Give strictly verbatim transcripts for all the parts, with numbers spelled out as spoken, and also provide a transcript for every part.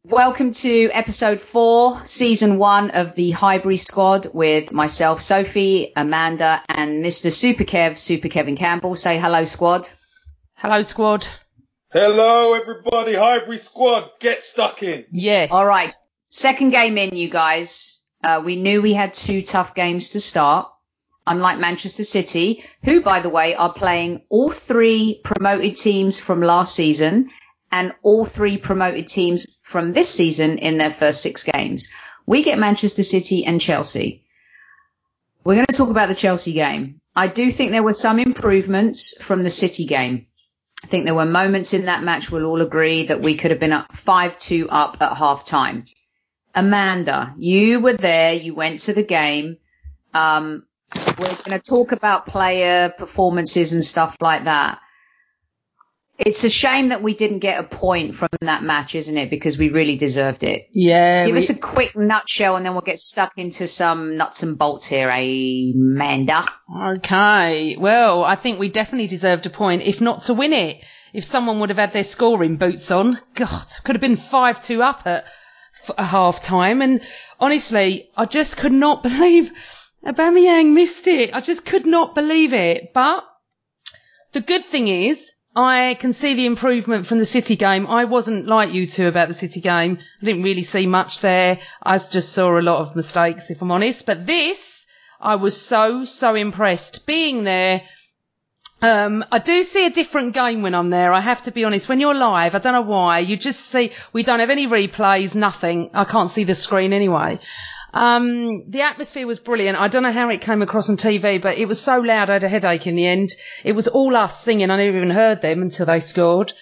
Welcome to episode four, season one of the Highbury squad with myself, Sophie, Amanda, and Mister Super Kev, Super Kevin Campbell. Say hello, squad. Hello, squad. Hello, everybody. Highbury squad, get stuck in. Yes. All right. Second game in, you guys. Uh, we knew we had two tough games to start, unlike Manchester City, who, by the way, are playing all three promoted teams from last season and all three promoted teams from this season in their first six games. We get Manchester City and Chelsea. We're going to talk about the Chelsea game. I do think there were some improvements from the City game. I think there were moments in that match we'll all agree that we could have been up five two up at half time. Amanda, you were there. You went to the game. Um, we're going to talk about player performances and stuff like that. It's a shame that we didn't get a point from that match, isn't it? Because we really deserved it. Yeah. Give we... us a quick nutshell and then we'll get stuck into some nuts and bolts here, eh, Amanda? Okay. Well, I think we definitely deserved a point, if not to win it. If someone would have had their scoring boots on, God, could have been five two up at, at half time. And honestly, I just could not believe Aubameyang missed it. I just could not believe it. But the good thing is, I can see the improvement from the City game. I wasn't like you two about the City game. I didn't really see much there. I just saw a lot of mistakes, if I'm honest. But this, I was so, so impressed. Being there, um, I do see a different game when I'm there. I have to be honest. When you're live, I don't know why, you just see, we don't have any replays, nothing. I can't see the screen anyway. Um, the atmosphere was brilliant. I don't know how it came across on T V, but it was so loud I had a headache in the end. It was all us singing. I never even heard them until they scored.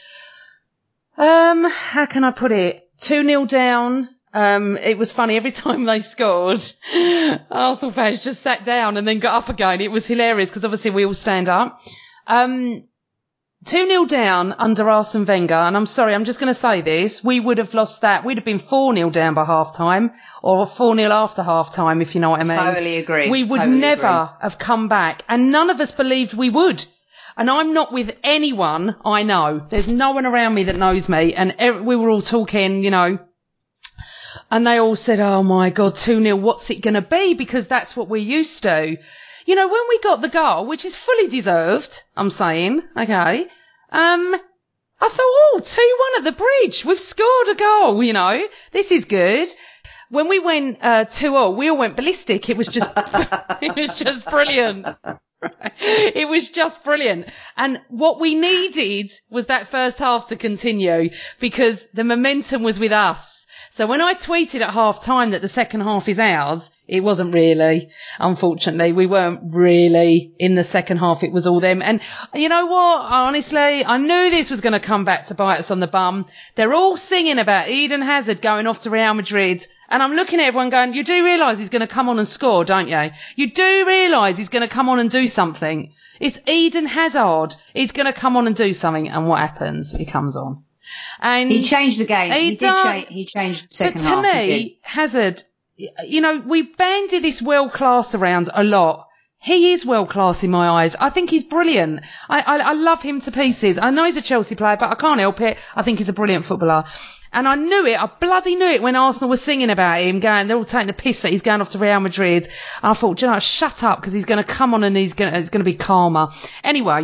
Um, how can I put it? two nil down. Um, it was funny. Every time they scored, Arsenal fans just sat down and then got up again. It was hilarious because obviously we all stand up. Um, two nil down under Arsene Wenger, and I'm sorry, I'm just going to say this, we would have lost that. We'd have been four nil down by half-time, or four nil after half-time, if you know what I mean. Totally agree. We would totally never agree. have come back, and none of us believed we would. And I'm not with anyone I know. There's no one around me that knows me, and every, we were all talking, you know, and they all said, oh my God, two nil, what's it going to be? Because that's what we're used to. You know, when we got the goal, which is fully deserved, I'm saying, okay, Um, I thought, oh, two one at the bridge. We've scored a goal, you know. This is good. When we went uh, two all, we all went ballistic. It was just, it was just brilliant. It was just brilliant. And what we needed was that first half to continue because the momentum was with us. So when I tweeted at half time that the second half is ours, it wasn't really, unfortunately. We weren't really in the second half. It was all them. And you know what? Honestly, I knew this was going to come back to bite us on the bum. They're all singing about Eden Hazard going off to Real Madrid. And I'm looking at everyone going, you do realise he's going to come on and score, don't you? You do realise he's going to come on and do something. It's Eden Hazard. He's going to come on and do something. And what happens? He comes on. And he changed the game. He, he did done, change. He changed the second but to half. But to me, Hazard, you know, we bandied this world class around a lot. He is world class in my eyes. I think he's brilliant. I, I, I love him to pieces. I know he's a Chelsea player, but I can't help it. I think he's a brilliant footballer. And I knew it. I bloody knew it when Arsenal was singing about him, going, they're all taking the piss that he's going off to Real Madrid. And I thought, do you know, shut up, because he's going to come on and he's going to, it's going to be calmer. Anyway,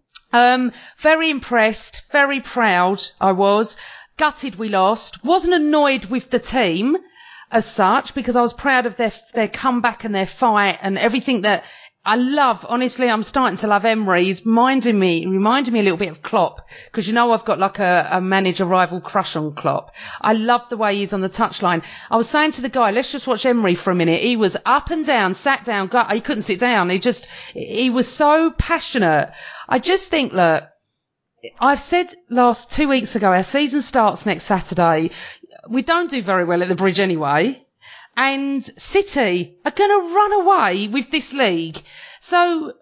um, very impressed, very proud I was. Gutted we lost. Wasn't annoyed with the team as such, because I was proud of their their comeback and their fight and everything that I love. Honestly, I'm starting to love Emery. He's reminding me, reminding me a little bit of Klopp, because you know I've got like a, a manager rival crush on Klopp. I love the way he's on the touchline. I was saying to the guy, let's just watch Emery for a minute. He was up and down, sat down, got, he couldn't sit down. He just, he was so passionate. I just think, look, I've said last two weeks ago, our season starts next Saturday. We don't do very well at the bridge anyway. And City are going to run away with this league. So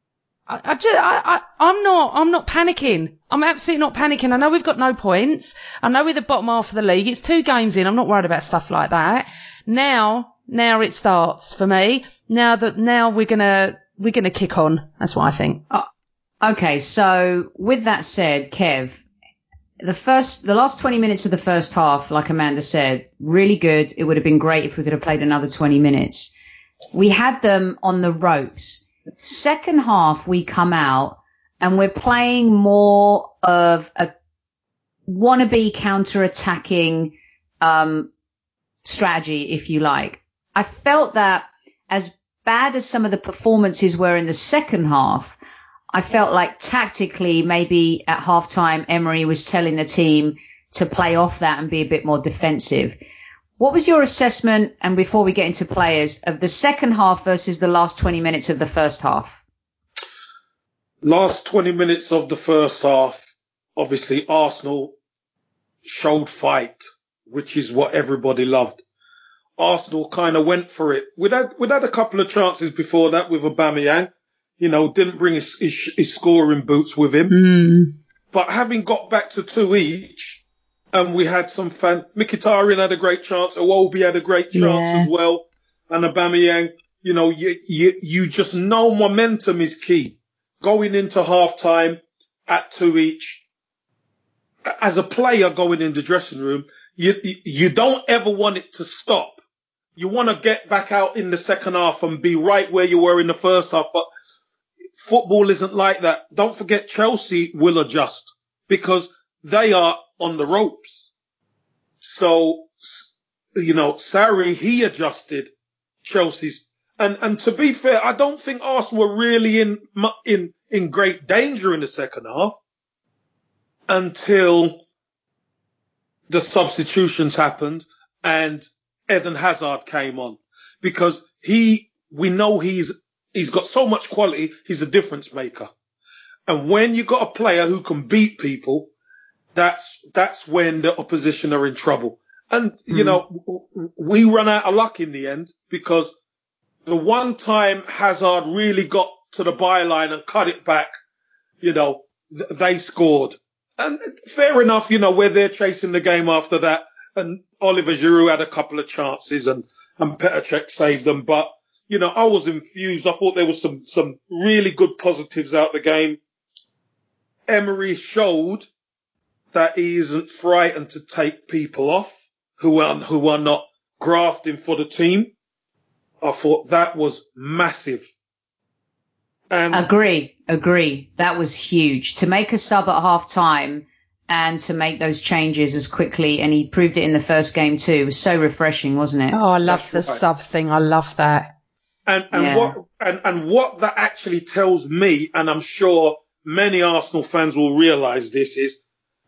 I, I just, I, I, I'm not, I'm not panicking. I'm absolutely not panicking. I know we've got no points. I know we're the bottom half of the league. It's two games in. I'm not worried about stuff like that. Now, now it starts for me. Now that, now we're going to, we're going to kick on. That's what I think. Oh, okay. So with that said, Kev, the first, the last twenty minutes of the first half, like Amanda said, really good. It would have been great if we could have played another twenty minutes. We had them on the ropes. Second half, we come out and we're playing more of a wannabe counter-attacking um, strategy, if you like. I felt that as bad as some of the performances were in the second half, I felt like tactically, maybe at halftime, Emery was telling the team to play off that and be a bit more defensive. What was your assessment, and before we get into players, of the second half versus the last twenty minutes of the first half? Last twenty minutes of the first half, obviously Arsenal showed fight, which is what everybody loved. Arsenal kind of went for it. We'd had, we'd had a couple of chances before that with Aubameyang. You know, didn't bring his, his, his scoring boots with him. Mm. But having got back to two each, and we had some fan... Mkhitaryan had a great chance. Iwobi had a great chance Yeah. as well. And Aubameyang, you know, you, you, you just know momentum is key. Going into half-time at two each, as a player going in the dressing room, you, you don't ever want it to stop. You want to get back out in the second half and be right where you were in the first half. But football isn't like that. Don't forget Chelsea will adjust because they are on the ropes. So, you know, Sarri, he adjusted Chelsea's. And, and to be fair, I don't think Arsenal were really in, in, in great danger in the second half until the substitutions happened and Eden Hazard came on, because he, we know he's, he's got so much quality. He's a difference maker. And when you got a player who can beat people, that's, that's when the opposition are in trouble. And, you mm. know, we run out of luck in the end, because the one time Hazard really got to the byline and cut it back, you know, th- they scored. And fair enough, you know, we're there chasing the game after that. And Oliver Giroud had a couple of chances and, and Petr Cech saved them. But, you know, I was infused. I thought there was some, some really good positives out the game. Emery showed that he isn't frightened to take people off who are, who are not grafting for the team. I thought that was massive. And agree, agree. That was huge. To make a sub at half time and to make those changes as quickly, and he proved it in the first game too. It was so refreshing, wasn't it? Oh, I love the right. sub thing. I love that. And, and yeah. what, and, and what that actually tells me, and I'm sure many Arsenal fans will realise this, is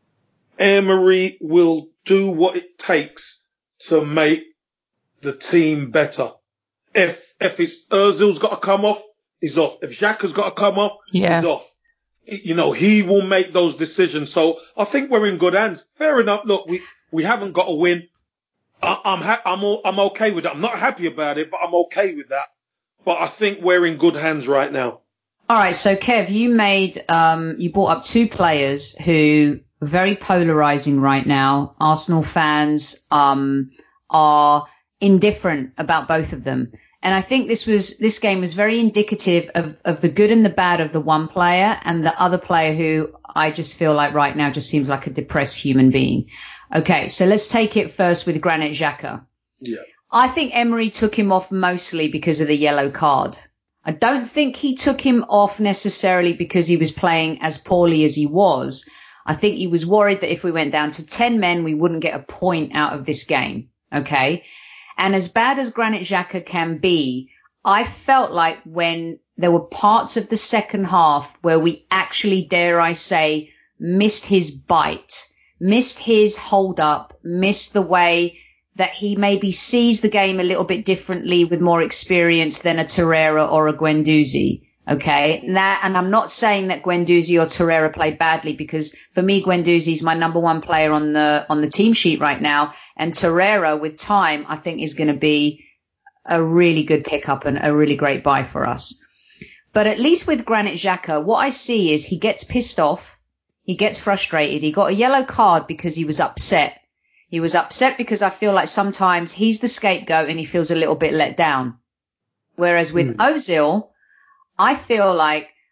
Emery will do what it takes to make the team better. If, if it's Ozil's got to come off, he's off. If Xhaka's got to come off, yeah. he's off. You know, he will make those decisions. So I think we're in good hands. Fair enough. Look, we, we haven't got a win. I, I'm, ha- I'm, all, I'm okay with that. I'm not happy about it, but I'm okay with that. But I think we're in good hands right now. All right. So Kev, you made, um, you brought up two players who are very polarizing right now. Arsenal fans, um, are indifferent about both of them. And I think this was, this game was very indicative of, of the good and the bad of the one player and the other player who I just feel like right now just seems like a depressed human being. Okay. So let's take it first with Granit Xhaka. Yeah. I think Emery took him off mostly because of the yellow card. I don't think he took him off necessarily because he was playing as poorly as he was. I think he was worried that if we went down to ten men, we wouldn't get a point out of this game. Okay. And as bad as Granit Xhaka can be, I felt like when there were parts of the second half where we actually, dare I say, missed his bite, missed his hold up, missed the way that he maybe sees the game a little bit differently with more experience than a Torreira or a Guendouzi. Okay. That, and I'm not saying that Guendouzi or Torreira played badly, because for me, Guendouzi is my number one player on the, on the team sheet right now. And Torreira with time, I think is going to be a really good pickup and a really great buy for us. But at least with Granit Xhaka, what I see is he gets pissed off. He gets frustrated. He got a yellow card because he was upset. He was upset because I feel like sometimes he's the scapegoat and he feels a little bit let down. Whereas with mm. Ozil, I feel like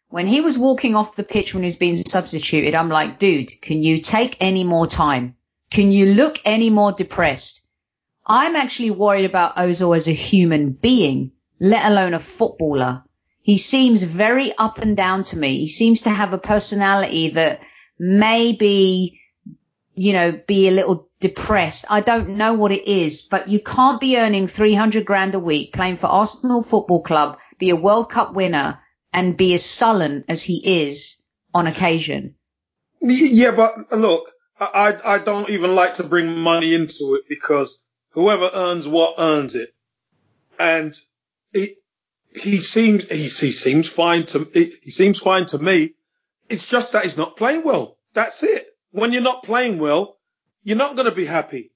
when he was walking off the pitch when he was being substituted, I'm like, dude, can you take any more time? Can you look any more depressed? I'm actually worried about Ozil as a human being, let alone a footballer. He seems very up and down to me. He seems to have a personality that may be, you know, be a little depressed. I don't know what it is, but you can't be earning three hundred grand a week, playing for Arsenal Football Club, be a World Cup winner, and be as sullen as he is on occasion. Yeah, but look, I, I don't even like to bring money into it because whoever earns what earns it. And he, he seems, he, he seems fine to, he, he seems fine to me. It's just that he's not playing well. That's it. When you're not playing well, you're not going to be happy.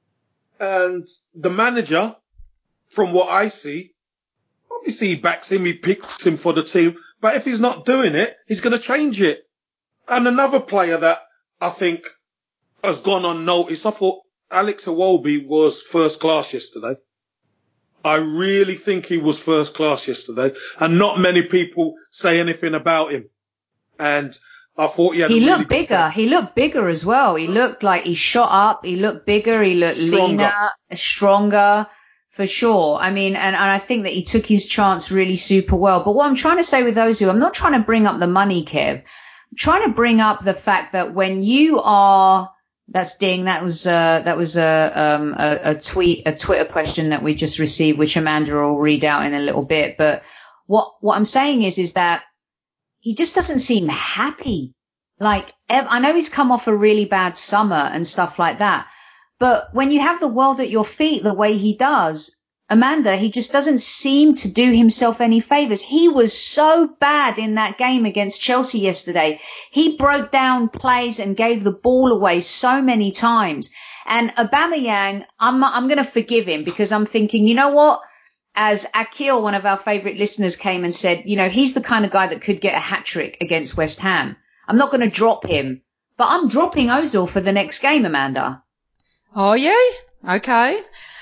And the manager, from what I see, obviously he backs him, he picks him for the team. But if he's not doing it, he's going to change it. And another player that I think has gone unnoticed, I thought Alex Iwobi was first class yesterday. I really think he was first class yesterday. And not many people say anything about him. And I thought he had He a really looked bigger. good He looked bigger as well. He looked like he shot up. He looked bigger. He looked Stronger. leaner, stronger, for sure. I mean, and, and I think that he took his chance really super well. But what I'm trying to say with Ozil, I'm not trying to bring up the money, Kev. I'm trying to bring up the fact that when you are, that's ding, that was uh, that was a, um, a a tweet, a Twitter question that we just received, which Amanda will read out in a little bit. But what what I'm saying is, is that he just doesn't seem happy. Like, I know he's come off a really bad summer and stuff like that. But when you have the world at your feet the way he does, Amanda, he just doesn't seem to do himself any favors. He was so bad in that game against Chelsea yesterday. He broke down plays and gave the ball away so many times. And Aubameyang, I'm, I'm going to forgive him because I'm thinking, you know what? As Akil, one of our favourite listeners, came and said, you know, he's the kind of guy that could get a hat-trick against West Ham. I'm not going to drop him, but I'm dropping Ozil for the next game, Amanda. Are you? Okay.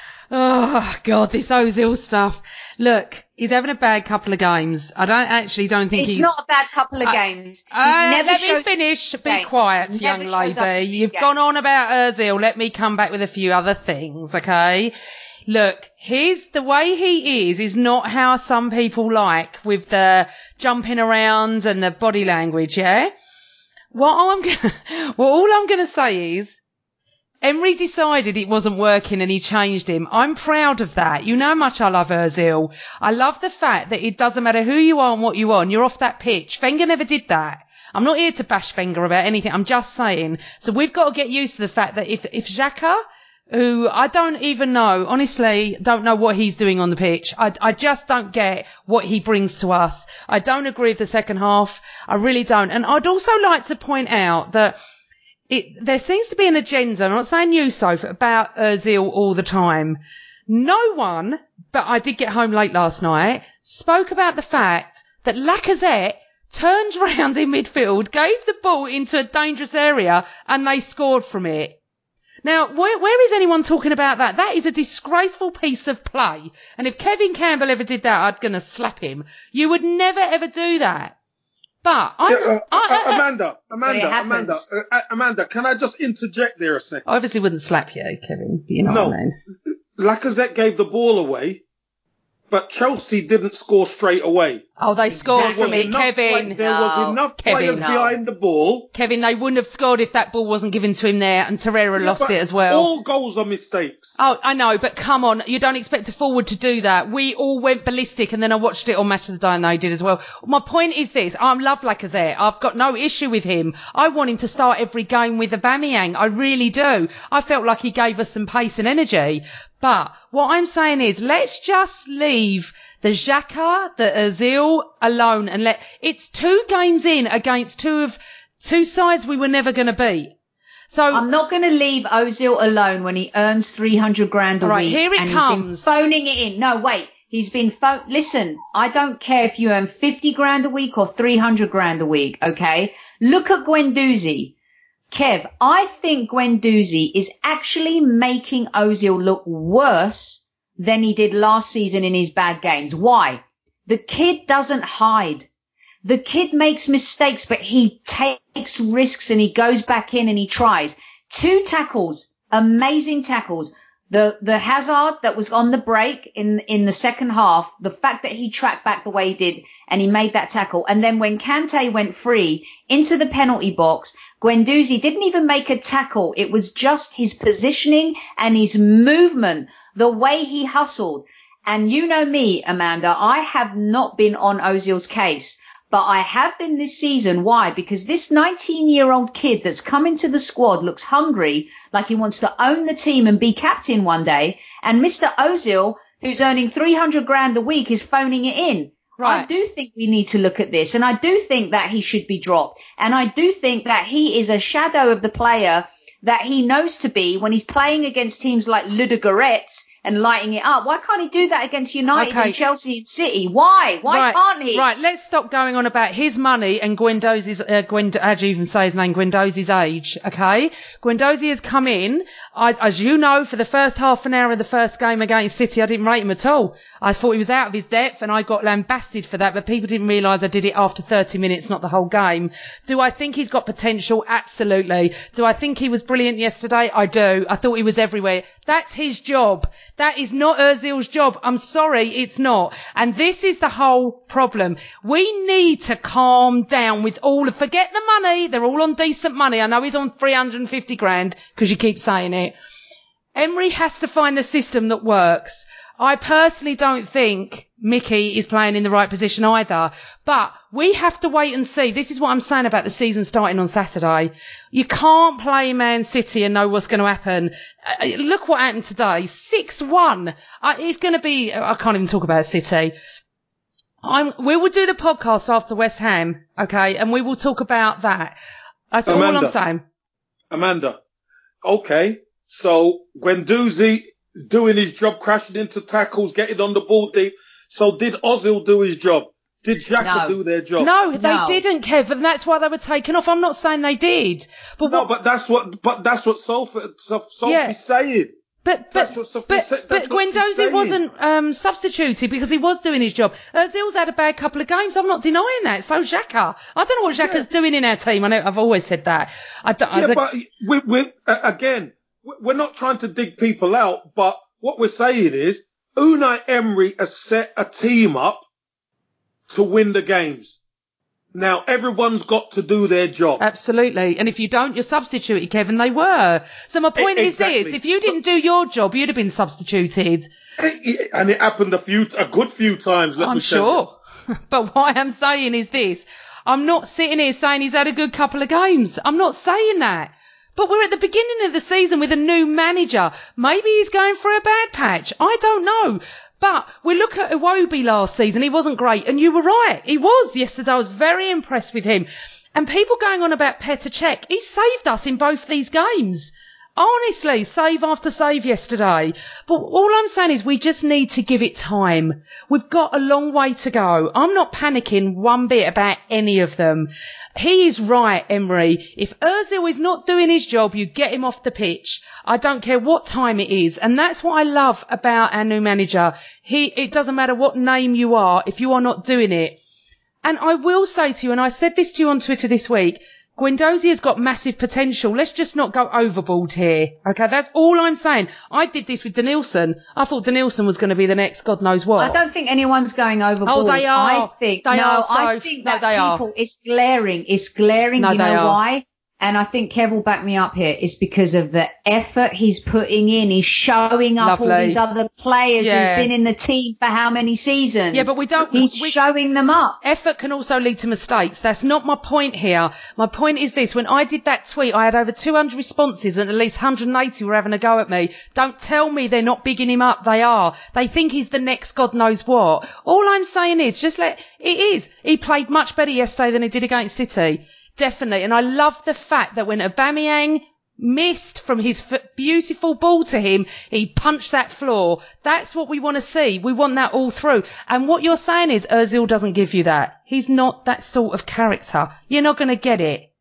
Oh, God, this Ozil stuff. Look, he's having a bad couple of games. I don't actually don't think it's he's... It's not a bad couple of I, games. Uh, never let shows me finish. Be game. quiet, Never young lady. You've game. gone on about Ozil. Let me come back with a few other things, okay? Look, he's, the way he is, is not how some people like with the jumping around and the body language, yeah? What I'm gonna, well, all I'm gonna say is, Emery decided it wasn't working and he changed him. I'm proud of that. You know how much I love Ozil. I love the fact that it doesn't matter who you are and what you are, and you're off that pitch. Wenger never did that. I'm not here to bash Wenger about anything. I'm just saying. So we've got to get used to the fact that if, if Xhaka, who I don't even know, honestly, don't know what he's doing on the pitch. I, I just don't get what he brings to us. I don't agree with the second half. I really don't. And I'd also like to point out that It, there seems to be an agenda, I'm not saying you, Soph, about Ozil all the time. No one, but I did get home late last night, spoke about the fact that Lacazette turned round in midfield, gave the ball into a dangerous area, and they scored from it. Now, where, where is anyone talking about that? That is a disgraceful piece of play. And if Kevin Campbell ever did that, I'd gonna slap him. You would never ever do that. But I, yeah, uh, I, I, I Amanda, Amanda, Amanda, uh, Amanda, can I just interject there a second? I obviously wouldn't slap you, Kevin. You know no, what I mean. Lacazette gave the ball away, but Chelsea didn't score straight away. Oh, they scored Exactly. from it, Kevin. Play, there no, was enough Kevin, players no. behind the ball. Kevin, they wouldn't have scored if that ball wasn't given to him there, and Torreira Yeah, lost it as well. All goals are mistakes. Oh, I know, but come on, you don't expect a forward to do that. We all went ballistic, and then I watched it on Match of the Day, and they did as well. My point is this, I love Lacazette. I've got no issue with him. I want him to start every game with Aubameyang. I really do. I felt like he gave us some pace and energy. But what I'm saying is, let's just leave the Xhaka, the Ozil alone, and let, it's two games in against two of, two sides we were never going to beat. So I'm not going to leave Ozil alone when he earns three hundred grand a right, week here it and comes. he's been phoning it in. No, wait. He's been phone. Listen, I don't care if you earn fifty grand a week or three hundred grand a week. Okay. Look at Guendouzi. Kev, I think Guendouzi is actually making Ozil look worse than he did last season in his bad games. Why? The kid doesn't hide. The kid makes mistakes, but he takes risks and he goes back in and he tries. Two tackles, amazing tackles. The the Hazard that was on the break in in the second half, the fact that he tracked back the way he did and he made that tackle. And then when Kante went free into the penalty box, Guendouzi didn't even make a tackle. It was just his positioning and his movement, the way he hustled. And you know me, Amanda, I have not been on Ozil's case. But I have been this season. Why? Because this nineteen-year-old kid that's come into the squad looks hungry, like he wants to own the team and be captain one day. And Mister Ozil, who's earning three hundred grand a week, is phoning it in. Right. I do think we need to look at this. And I do think that he should be dropped. And I do think that he is a shadow of the player that he knows to be when he's playing against teams like Ludogorets and lighting it up. Why can't he do that against United okay. and Chelsea and City? Why? Why right. can't he? Right, let's stop going on about his money and Guendouzi's, uh, Gwend, how do you even say his name? Guendouzi's age, okay? Guendouzi has come in, I, as you know, for the first half an hour of the first game against City, I didn't rate him at all. I thought he was out of his depth and I got lambasted for that, but people didn't realise I did it after thirty minutes, not the whole game. Do I think he's got potential? Absolutely. Do I think he was brilliant yesterday? I do. I thought he was everywhere. That's his job. That is not Ozil's job. I'm sorry, it's not. And this is the whole problem. We need to calm down with all of, forget the money. They're all on decent money. I know he's on three hundred fifty grand because you keep saying it. Emery has to find the system that works. I personally don't think Mickey is playing in the right position either. But we have to wait and see. This is what I'm saying about the season starting on Saturday. You can't play Man City and know what's going to happen. Uh, look what happened today. six one. Uh, it's going to be, I can't even talk about City. I'm, we will do the podcast after West Ham, okay? And we will talk about that. That's Amanda, all I'm saying. Amanda, okay. So Guendouzi doing his job, crashing into tackles, getting on the ball deep. So did Ozil do his job? Did Xhaka no. do their job? No, they no. didn't, Kev, and that's why they were taken off. I'm not saying they did. But no, what... but that's what, but that's what Sophie, Sophie's yeah. saying. But, but, that's what Sophie but, said. but Guendouzi wasn't um, substituted because he was doing his job. Ozil's had a bad couple of games. I'm not denying that. So Xhaka. I don't know what Xhaka's yeah. doing in our team. I know I've always said that. I don't, yeah, I but we, we, uh, again, we're not trying to dig people out, but what we're saying is Unai Emery has set a team up to win the games. Now, everyone's got to do their job. Absolutely. And if you don't, you're substituted, Kevin. They were. So my point exactly. is this. If you didn't so, do your job, you'd have been substituted. And it happened a few, a good few times, let I'm me tell sure. But what I'm saying is this. I'm not sitting here saying he's had a good couple of games. I'm not saying that. But we're at the beginning of the season with a new manager. Maybe he's going for a bad patch. I don't know. But we look at Iwobi last season. He wasn't great. And you were right. He was. Yesterday I was very impressed with him. And people going on about Petr Cech. He saved us in both these games. Honestly, save after save yesterday. But all I'm saying is we just need to give it time. We've got a long way to go. I'm not panicking one bit about any of them. He is right, Emery. If Ozil is not doing his job, you get him off the pitch. I don't care what time it is. And that's what I love about our new manager. He, it doesn't matter what name you are, if you are not doing it. And I will say to you, and I said this to you on Twitter this week, Guendouzi has got massive potential. Let's just not go overboard here. Okay, that's all I'm saying. I did this with Denilson. I thought Denilson was going to be the next God knows what. I don't think anyone's going overboard. Oh, they are. I think, they no, are, I think no, that they people, are. it's glaring. It's glaring. No, you they know are. why? And I think Kev will back me up here. It's because of the effort he's putting in. He's showing up Lovely. all these other players Yeah. who've been in the team for how many seasons. Yeah, but we don't. He's we, showing them up. Effort can also lead to mistakes. That's not my point here. My point is this. When I did that tweet, I had over two hundred responses and at least one hundred eighty were having a go at me. Don't tell me they're not bigging him up. They are. They think he's the next God knows what. All I'm saying is just let, it is. He played much better yesterday than he did against City. Definitely. And I love the fact that when Aubameyang missed from his f- beautiful ball to him, he punched that floor. That's what we want to see. We want that all through. And what you're saying is Ozil doesn't give you that. He's not that sort of character. You're not going to get it.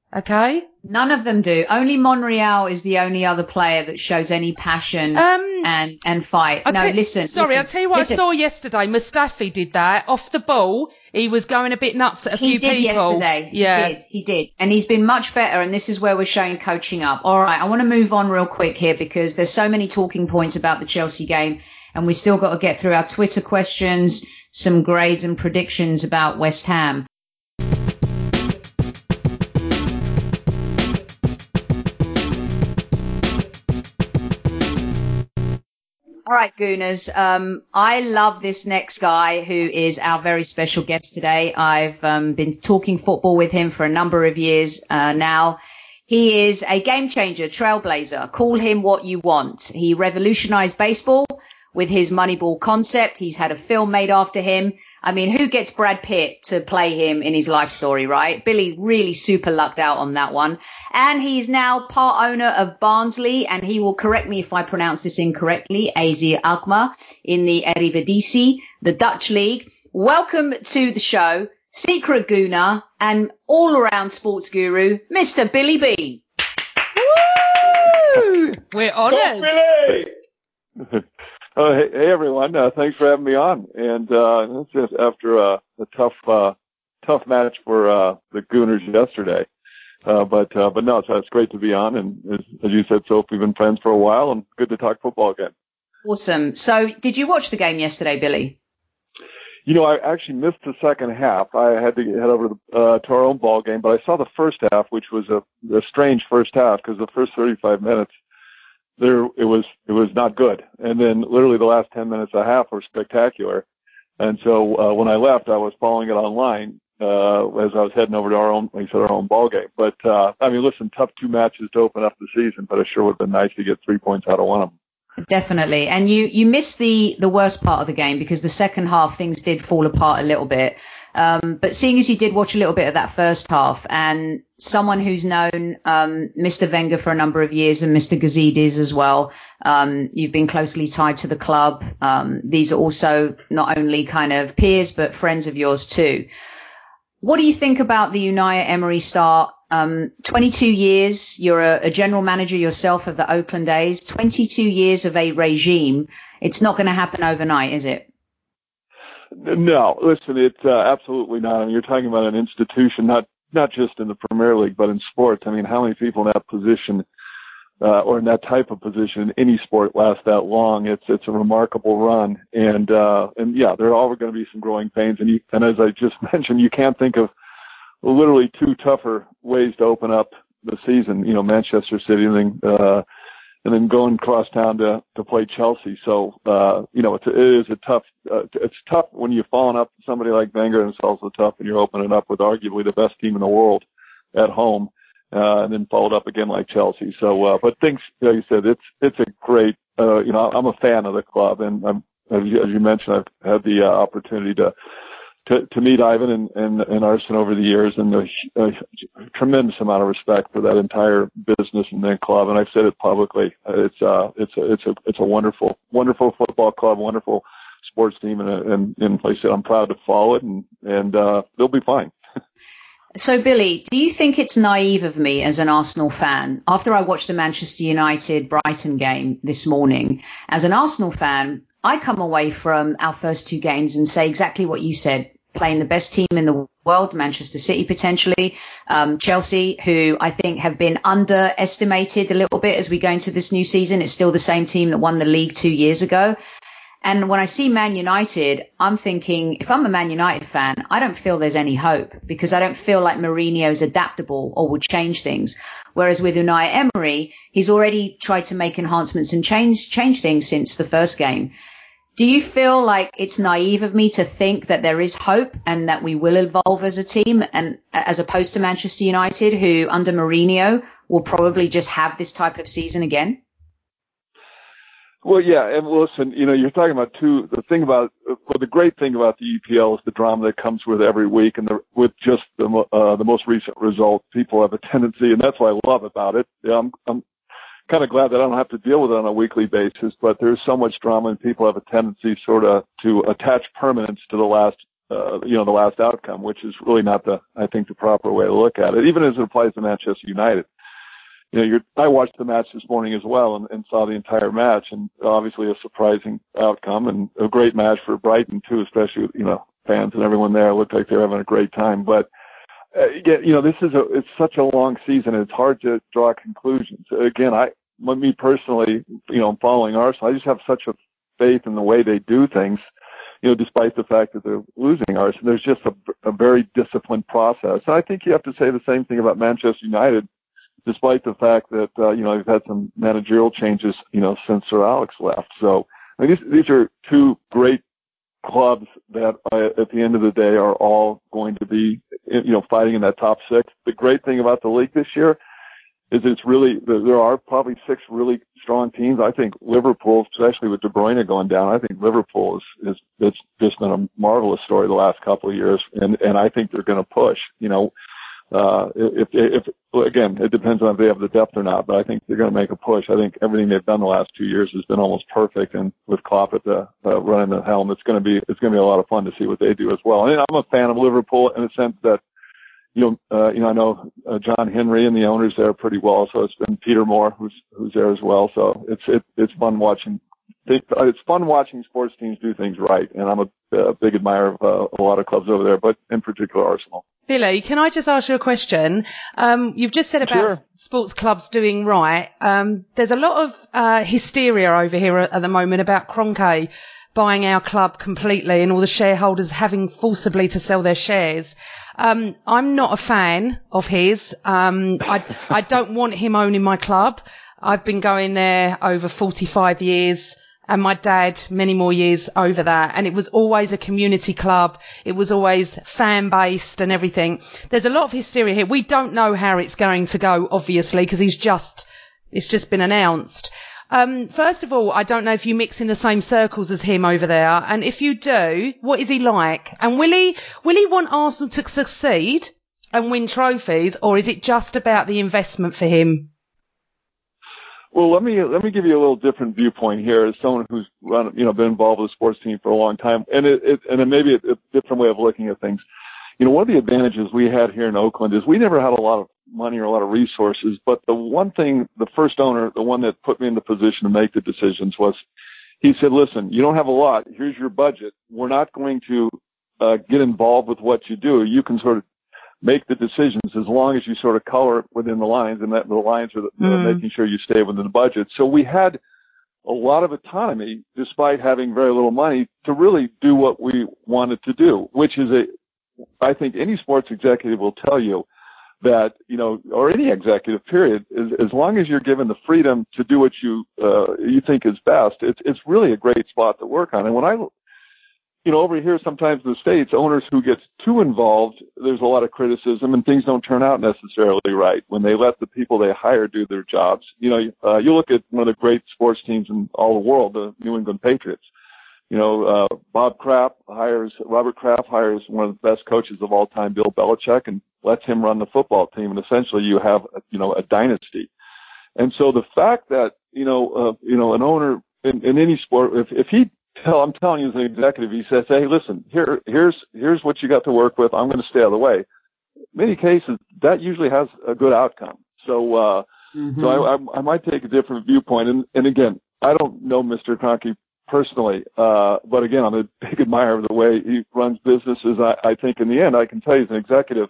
Okay. None of them do. Only Monreal is the only other player that shows any passion um, and, and fight. I'll no, t- listen. Sorry, listen, I'll tell you what listen. I saw yesterday. Mustafi did that. Off the ball, he was going a bit nuts at a he few people. He did yesterday. Yeah. He did. He did. And he's been much better, and this is where we're showing coaching up. All right, I want to move on real quick here because there's so many talking points about the Chelsea game, and we still got to get through our Twitter questions, some grades and predictions about West Ham. All right, Gooners. Um, I love this next guy who is our very special guest today. I've um, been talking football with him for a number of years uh, now. He is a game changer, trailblazer. Call him what you want. He revolutionized baseball with his Moneyball concept. He's had a film made after him. I mean, who gets Brad Pitt to play him in his life story, right? Billy really super lucked out on that one. And he's now part owner of Barnsley, and he will correct me if I pronounce this incorrectly, A Z Alkmaar in the Eredivisie, the Dutch league. Welcome to the show, Secret Gooner and all-around sports guru, Mister Billy Bean. Woo! We're honoured. Billy! Oh, hey, hey everyone! Uh, thanks for having me on. And uh, it's just after a, a tough, uh, tough match for uh, the Gooners yesterday. Uh, but uh, but no, so it's great to be on. And as, as you said, Sophie, we've been friends for a while, and good to talk football again. Awesome. So, did you watch the game yesterday, Billy? You know, I actually missed the second half. I had to head over to, the, uh, to our own ball game, but I saw the first half, which was a, a strange first half because the first thirty-five minutes. There, it was, it was not good. And then literally the last ten minutes and a half were spectacular. And so, uh, when I left, I was following it online, uh, as I was heading over to our own, like I said, our own ball game. But, uh, I mean, listen, tough two matches to open up the season, but it sure would have been nice to get three points out of one of them. Definitely. And you, you missed the, the worst part of the game because the second half things did fall apart a little bit. Um, but seeing as you did watch a little bit of that first half, and someone who's known um, Mister Wenger for a number of years and Mister Gazidis as well, um, you've been closely tied to the club. Um, these are also not only kind of peers but friends of yours too. What do you think about the Unai Emery start? Um, twenty-two years, you're a, a general manager yourself of the Oakland A's, twenty-two years of a regime. It's not going to happen overnight, is it? No, listen, it's uh, absolutely not. I mean, you're talking about an institution, not not just in the Premier League, but in sports. I mean, how many people in that position uh, or in that type of position in any sport last that long? It's it's a remarkable run, and uh, and yeah, there are all going to be some growing pains. And you, and as I just mentioned, you can't think of literally two tougher ways to open up the season. You know, Manchester City and then uh, and then going across town to to play Chelsea. So uh, you know, it's a, it is a tough. Uh, it's tough when you're following up somebody like Wenger, and it's also tough when you're opening up with arguably the best team in the world at home, uh, and then followed up again like Chelsea. So, uh, but things, like you said, it's it's a great. Uh, you know, I'm a fan of the club, and I'm, as you, as you mentioned, I've had the uh, opportunity to. To, to meet Ivan and, and, and Arsene over the years, and a, a tremendous amount of respect for that entire business and that club. And I've said it publicly. It's uh, it's a, it's a, it's a wonderful, wonderful football club, wonderful sports team, and and, and like I said, I'm proud to follow it, and and uh, they'll be fine. So, Billy, do you think it's naive of me as an Arsenal fan, after I watched the Manchester United-Brighton game this morning, as an Arsenal fan, I come away from our first two games and say exactly what you said, playing the best team in the world, Manchester City potentially, um, Chelsea, who I think have been underestimated a little bit as we go into this new season. It's still the same team that won the league two years ago. And when I see Man United, I'm thinking, if I'm a Man United fan, I don't feel there's any hope because I don't feel like Mourinho is adaptable or will change things. Whereas with Unai Emery, he's already tried to make enhancements and change change things since the first game. Do you feel like it's naive of me to think that there is hope and that we will evolve as a team, and as opposed to Manchester United, who under Mourinho will probably just have this type of season again? Well, yeah, and listen, you know, you're talking about two. The thing about, well, the great thing about the E P L is the drama that comes with every week, and the, with just the uh, the most recent result, people have a tendency, and that's what I love about it. Yeah, I'm I'm kind of glad that I don't have to deal with it on a weekly basis, but there's so much drama, and people have a tendency sort of to attach permanence to the last uh, you know, the last outcome, which is really not the, I think, the proper way to look at it, even as it applies to Manchester United. You know, you're, I watched the match this morning as well and, and saw the entire match, and obviously a surprising outcome and a great match for Brighton too, especially with, you know, fans and everyone there. It looked like they were having a great time. But, uh, you know, this is a, it's such a long season. It's hard to draw conclusions. Again, I, me personally, you know, I'm following Arsenal. I just have such a faith in the way they do things, you know, despite the fact that they're losing Arsenal. There's just a, a very disciplined process. And I think you have to say the same thing about Manchester United, despite the fact that, uh, you know, they've had some managerial changes, you know, since Sir Alex left. So, I mean, these, these are two great clubs that, uh, at the end of the day, are all going to be, you know, fighting in that top six. The great thing about the league this year is it's really, there are probably six really strong teams. I think Liverpool, especially with De Bruyne going down, I think Liverpool is, is, it's just been a marvelous story the last couple of years. And, and I think they're going to push, you know, Uh, if, if, again, it depends on if they have the depth or not, but I think they're going to make a push. I think everything they've done the last two years has been almost perfect. And with Klopp at the, uh, running the helm, it's going to be, it's going to be a lot of fun to see what they do as well. And I'm a fan of Liverpool in the sense that, you know, uh, you know, I know uh, John Henry and the owners there pretty well. So it's been Peter Moore who's, who's there as well. So it's, it, it's fun watching. They, it's fun watching sports teams do things right. And I'm a, a big admirer of uh, a lot of clubs over there, but in particular Arsenal. Billy, can I just ask you a question? Um, you've just said about Sure. s- sports clubs doing right. Um, there's a lot of uh, hysteria over here at, at the moment about Kroenke buying our club completely and all the shareholders having forcibly to sell their shares. Um, I'm not a fan of his. Um, I, I don't want him owning my club. I've been going there over forty-five years. And my dad, many more years over that. And it was always a community club. It was always fan-based and everything. There's a lot of hysteria here. We don't know how it's going to go, obviously, because he's just, it's just been announced. Um, first of all, I don't know if you mix in the same circles as him over there. And if you do, what is he like? And will he, will he want Arsenal to succeed and win trophies, or is it just about the investment for him? Well, let me let me give you a little different viewpoint here as someone who's run, you know, been involved with the sports team for a long time, and it, it and it maybe a, a different way of looking at things. You know, one of the advantages we had here in Oakland is we never had a lot of money or a lot of resources, but the one thing, the first owner, the one that put me in the position to make the decisions was, he said, "Listen, you don't have a lot. Here's your budget. We're not going to uh, get involved with what you do. You can sort of make the decisions as long as you sort of color within the lines, and that the lines are the, mm. uh, making sure you stay within the budget." So we had a lot of autonomy, despite having very little money, to really do what we wanted to do, which is a, I think any sports executive will tell you that, you know, or any executive period, is, as long as you're given the freedom to do what you, uh, you think is best, it's, it's really a great spot to work on. And when I, you know, over here, sometimes in the States, owners who get too involved, there's a lot of criticism and things don't turn out necessarily right when they let the people they hire do their jobs. You know, uh, you look at one of the great sports teams in all the world, the New England Patriots. You know, uh, Bob Kraft hires, Robert Kraft hires one of the best coaches of all time, Bill Belichick, and lets him run the football team. And essentially you have, you know, a dynasty. And so the fact that, you know, uh, you know, an owner in, in any sport, if, if he, Tell, I'm telling you as an executive, he says, "Hey, listen, here, here's, here's what you got to work with. I'm going to stay out of the way." In many cases, that usually has a good outcome. So, uh, mm-hmm. so I, I, I might take a different viewpoint. And, and again, I don't know Mister Kroenke personally, uh, but again, I'm a big admirer of the way he runs businesses. I, I think in the end, I can tell you as an executive,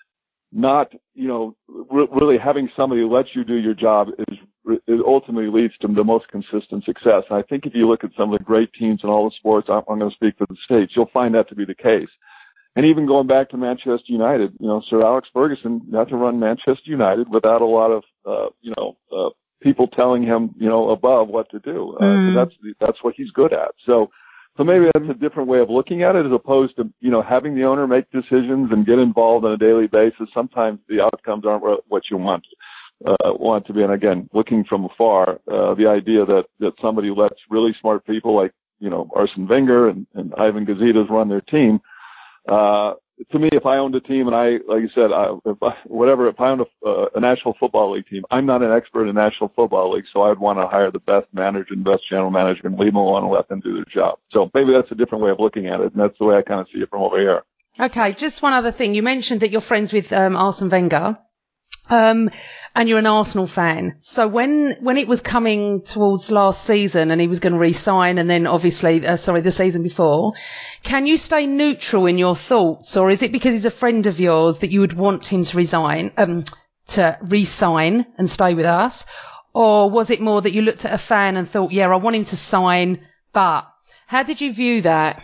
not, you know, re- really having somebody who lets you do your job is, it ultimately leads to the most consistent success. And I think if you look at some of the great teams in all the sports, I'm, I'm going to speak for the States, you'll find that to be the case. And even going back to Manchester United, you know, Sir Alex Ferguson got to run Manchester United without a lot of, uh, you know, uh, people telling him, you know, above what to do. Uh, mm. that's, that's what he's good at. So, so maybe that's a different way of looking at it, as opposed to, you know, having the owner make decisions and get involved on a daily basis. Sometimes the outcomes aren't what you want, uh, want to be. And again, looking from afar, uh, the idea that, that somebody lets really smart people like, you know, Arsene Wenger and, and Ivan Gazidis run their team, uh, to me, if I owned a team and I, like you said, I, if I, whatever, if I owned a, uh, a National Football League team, I'm not an expert in National Football League, so I'd want to hire the best manager and best general manager and leave them alone and let them do their job. So maybe that's a different way of looking at it, and that's the way I kind of see it from over here. Okay, just one other thing. You mentioned that you're friends with um, Arsene Wenger. Um, and you're an Arsenal fan. So when, when it was coming towards last season and he was going to re-sign and then obviously, uh, sorry, the season before, can you stay neutral in your thoughts, or is it because he's a friend of yours that you would want him to resign, um, to re-sign and stay with us? Or was it more that you looked at a fan and thought, yeah, I want him to sign, but how did you view that?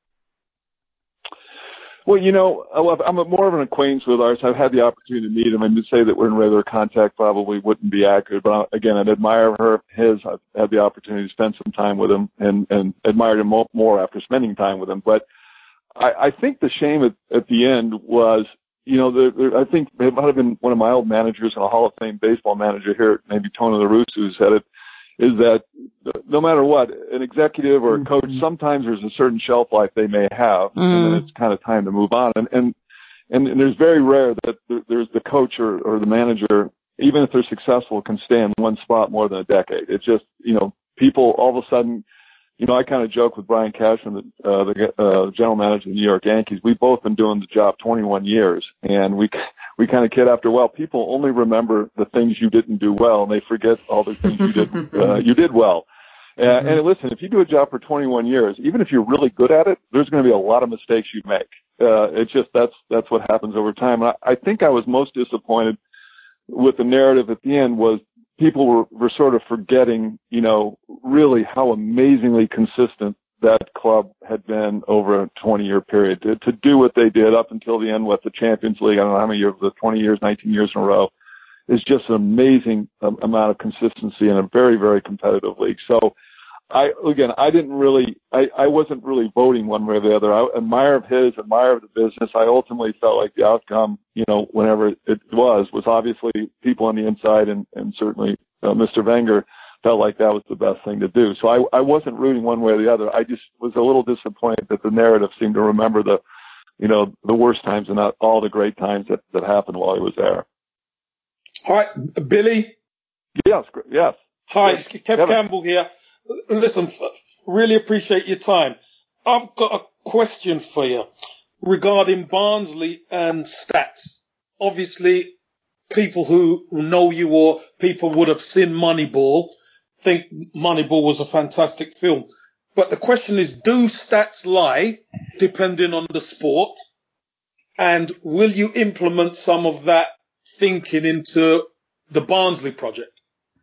Well, you know, I'm a more of an acquaintance with Ars. I've had the opportunity to meet him, and to say that we're in regular contact probably wouldn't be accurate. But again, I'd admire her, his. I've had the opportunity to spend some time with him, and, and admired him more after spending time with him. But I, I think the shame at, at the end was, you know, there, there, I think it might have been one of my old managers and a Hall of Fame baseball manager here, maybe Tony La Russa, who said it, is that no matter what, an executive or a coach, sometimes there's a certain shelf life they may have, mm. and then it's kind of time to move on. And and, and, and there's very rare that there's the coach or, or the manager, even if they're successful, can stay in one spot more than a decade. It's just, you know, people all of a sudden, you know, I kind of joke with Brian Cashman, the, uh, the uh, general manager of the New York Yankees. We've both been doing the job twenty-one years, and we we kind of kid after, well, people only remember the things you didn't do well, and they forget all the things you did uh, you did well. Uh, mm-hmm. And listen, if you do a job for twenty-one years, even if you're really good at it, there's going to be a lot of mistakes you make. Uh, it's just that's that's what happens over time. And I, I think I was most disappointed with the narrative at the end was people were, were sort of forgetting, you know, really how amazingly consistent that club had been over a twenty-year period to, to do what they did up until the end with the Champions League. I don't know how many years, the twenty years, nineteen years in a row. Is just an amazing um, amount of consistency in a very, very competitive league. So, I again, I didn't really, I, I wasn't really voting one way or the other. I admire of his, admire of the business. I ultimately felt like the outcome, you know, whenever it was, was obviously people on the inside, and, and certainly uh, Mister Wenger felt like that was the best thing to do. So I, I wasn't rooting one way or the other. I just was a little disappointed that the narrative seemed to remember the, you know, the worst times and not all the great times that, that happened while he was there. All right, Billy. Yes, yes. Hi, yes. it's Kev Kevin. Campbell here. Listen, really appreciate your time. I've got a question for you regarding Barnsley and stats. Obviously, people who know you or people would have seen Moneyball think Moneyball was a fantastic film. But the question is, do stats lie depending on the sport? And will you implement some of that thinking into the Barnsley project?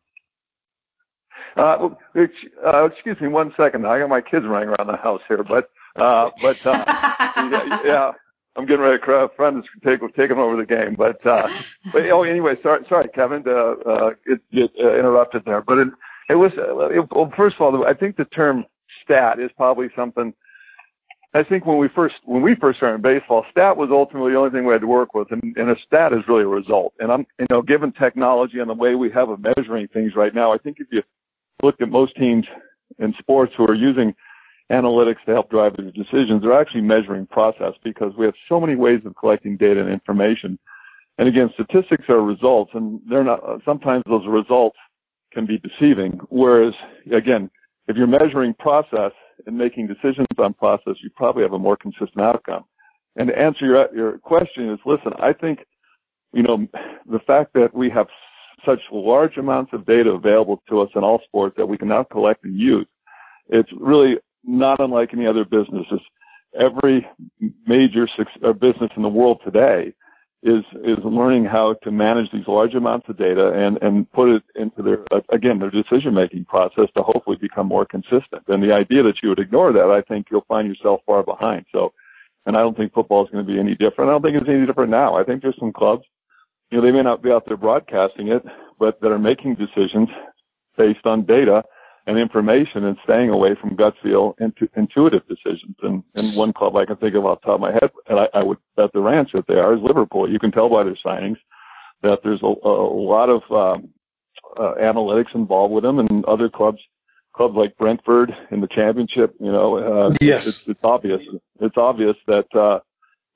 Uh, uh, excuse me one second. I got my kids running around the house here, but, uh, but, uh, yeah, yeah, I'm getting ready to cry. Friends take, take them over the game, but, uh, but, oh, anyway, sorry, sorry, Kevin, uh, uh, it, it uh, interrupted there, but it, it was, uh, it, well, first of all, I think the term stat is probably something. I think when we first when we first started in baseball, stat was ultimately the only thing we had to work with, and, and a stat is really a result. And I'm, you know, given technology and the way we have of measuring things right now, I think if you look at most teams in sports who are using analytics to help drive their decisions, they're actually measuring process, because we have so many ways of collecting data and information. And again, statistics are results, and they're not. Sometimes those results can be deceiving. Whereas, again, if you're measuring process and making decisions on process, you probably have a more consistent outcome. And to answer your your question is, listen, I think, you know, the fact that we have such large amounts of data available to us in all sports that we can now collect and use, it's really not unlike any other businesses. Every major business in the world today is is learning how to manage these large amounts of data and, and put it into their, again, their decision-making process to hopefully become more consistent. And the idea that you would ignore that, I think you'll find yourself far behind. So, and I don't think football is going to be any different. I don't think it's any different now. I think there's some clubs, you know, they may not be out there broadcasting it, but that are making decisions based on data and information and staying away from gut feel into intuitive decisions. And, and one club I can think of off the top of my head, and I, I would bet the ranch that they are, is Liverpool. You can tell by their signings that there's a, a lot of um, uh, analytics involved with them, and other clubs, clubs like Brentford in the Championship, you know, uh, yes. it's, it's obvious. It's obvious that, uh,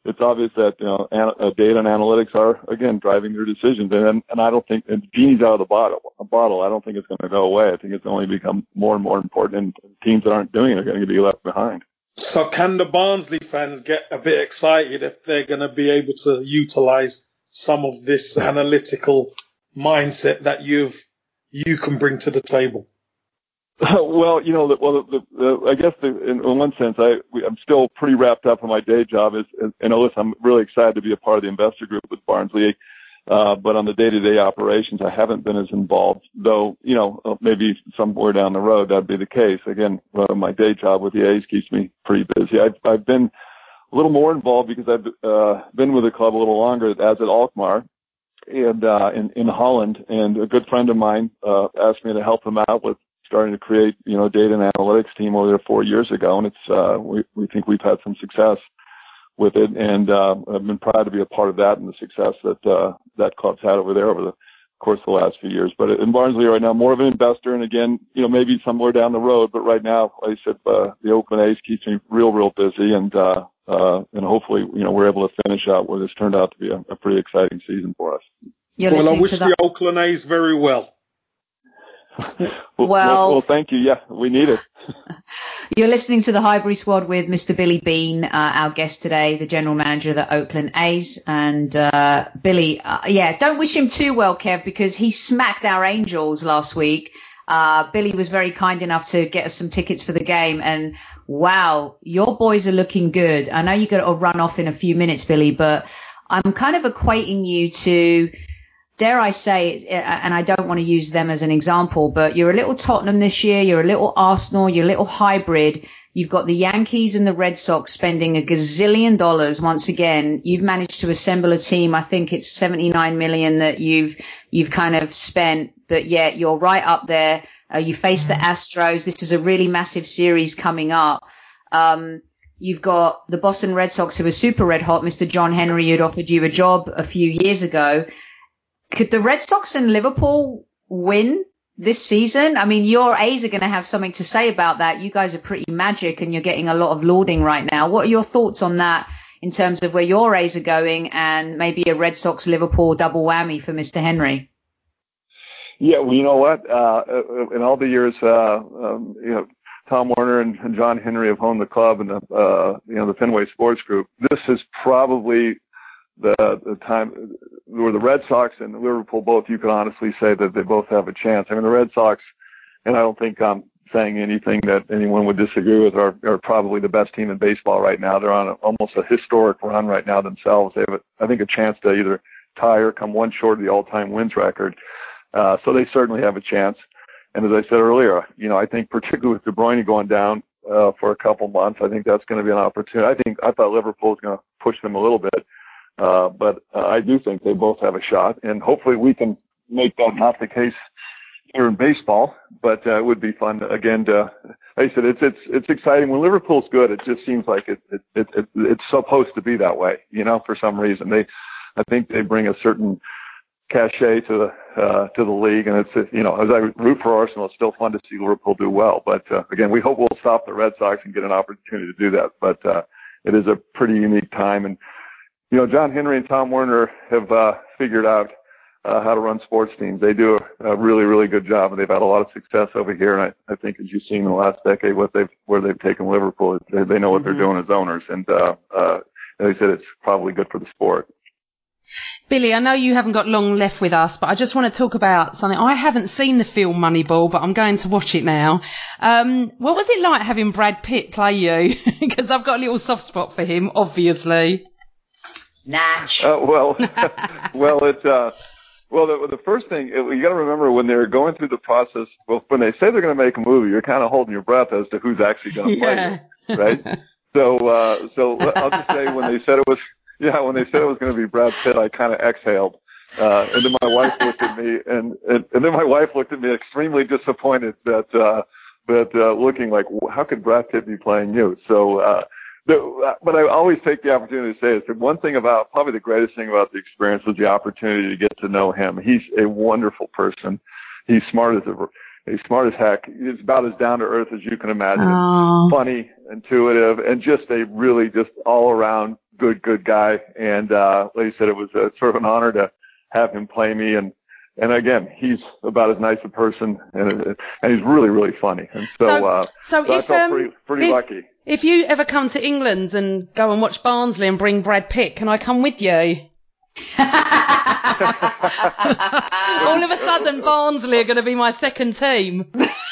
it's obvious that, you know, an, uh, data and analytics are, again, driving their decisions. And, and I don't think, and genie's out of the bottle, a bottle. I don't think it's going to go away. I think it's only become more and more important, and teams that aren't doing it are going to be left behind. So can the Barnsley fans get a bit excited if they're going to be able to utilize some of this analytical mindset that you've, you can bring to the table? Well, you know, the, well, the, the, I guess the, in, in one sense, I, we, I'm still pretty wrapped up in my day job. Is, is, and listen, I'm really excited to be a part of the investor group with Barnsley. Uh, but on the day-to-day operations, I haven't been as involved, though, you know, maybe somewhere down the road that'd be the case. Again, uh, my day job with the A's keeps me pretty busy. I've, I've been a little more involved because I've, uh, been with the club a little longer as at Alkmaar and, uh, in, in Holland. And a good friend of mine, uh, asked me to help him out with starting to create, you know, data and analytics team over there four years ago. And it's, uh, we, we think we've had some success with it. And, uh, I've been proud to be a part of that and the success that, uh, that club's had over there over the course of the last few years. But in Barnsley right now, more of an investor. And again, you know, maybe somewhere down the road, but right now, like I said, uh, the Oakland A's keeps me real, real busy. And, uh, uh, and hopefully, you know, we're able to finish out where this turned out to be a, a pretty exciting season for us. You're well, I wish the, the Oakland A's very well. well, well, well, well, thank you. Yeah, we need it. You're listening to the Highbury Squad with Mister Billy Beane, uh, our guest today, the general manager of the Oakland A's. And uh, Billy, uh, yeah, don't wish him too well, Kev, because he smacked our Angels last week. Uh, Billy was very kind enough to get us some tickets for the game. And wow, your boys are looking good. I know you're going to run off in a few minutes, Billy, but I'm kind of equating you to, dare I say, and I don't want to use them as an example, but you're a little Tottenham this year, you're a little Arsenal, you're a little hybrid. You've got the Yankees and the Red Sox spending a gazillion dollars once again. You've managed to assemble a team. I think it's seventy-nine million that you've you've kind of spent, but yet you're right up there. Uh, you face the Astros. This is a really massive series coming up. Um, You've got the Boston Red Sox, who are super red hot. Mister John Henry had offered you a job a few years ago. Could the Red Sox and Liverpool win this season? I mean, your A's are going to have something to say about that. You guys are pretty magic and you're getting a lot of lauding right now. What are your thoughts on that in terms of where your A's are going and maybe a Red Sox Liverpool double whammy for Mister Henry? Yeah, well, you know what? Uh, in all the years, uh, um, you know, Tom Werner and, and John Henry have owned the club and the, uh, you know, the Fenway Sports Group. This is probably the the time where the Red Sox and Liverpool both, you can honestly say that they both have a chance. I mean, the Red Sox, and I don't think I'm saying anything that anyone would disagree with, are, are probably the best team in baseball right now. They're on a, almost a historic run right now themselves. They have, a, I think, a chance to either tie or come one short of the all-time wins record. Uh, so they certainly have a chance. And as I said earlier, you know, I think particularly with De Bruyne going down uh, for a couple months, I think that's going to be an opportunity. I think I thought Liverpool was going to push them a little bit. Uh, but uh, I do think they both have a shot, and hopefully we can make that not the case here in baseball. But uh, it would be fun again to, like I said, it's it's it's exciting when Liverpool's good. It just seems like it it, it, it it's supposed to be that way, you know. For some reason, they, I think they bring a certain cachet to the uh, to the league, and it's, you know, as I root for Arsenal, it's still fun to see Liverpool do well. But uh, again, we hope we'll stop the Red Sox and get an opportunity to do that. But uh, it is a pretty unique time, and you know, John Henry and Tom Werner have uh, figured out uh, how to run sports teams. They do a, a really, really good job, and they've had a lot of success over here. And I, I think, as you've seen in the last decade, what they've where they've taken Liverpool, they, they know what mm-hmm. they're doing as owners. And uh, uh, as I said, it's probably good for the sport. Billy, I know you haven't got long left with us, but I just want to talk about something. I haven't seen the film Moneyball, but I'm going to watch it now. Um, what was it like having Brad Pitt play you? Because I've got a little soft spot for him, obviously. Natch. Uh, well, well, it's, uh, well, the, the first thing, you got to remember when they're going through the process, well, when they say they're going to make a movie, you're kind of holding your breath as to who's actually going to play yeah. you, right? So, uh, so I'll just say when they said it was, yeah, when they said it was going to be Brad Pitt, I kind of exhaled. Uh, and then my wife looked at me and, and, and then my wife looked at me extremely disappointed that, uh, that, uh, looking like, how could Brad Pitt be playing you? So, uh, The, but I always take the opportunity to say is that one thing about, probably the greatest thing about the experience was the opportunity to get to know him. He's a wonderful person. He's smart as a, he's smart as heck. He's about as down to earth as you can imagine. Aww. Funny, intuitive, and just a really just all around good, good guy. And, uh, like I said, it was a, sort of an honor to have him play me. And, and again, he's about as nice a person, and, and he's really, really funny. And so, So, uh, so so I if, felt um, pretty, pretty if, lucky. If you ever come to England and go and watch Barnsley and bring Brad Pitt, can I come with you? All of a sudden, Barnsley are going to be my second team.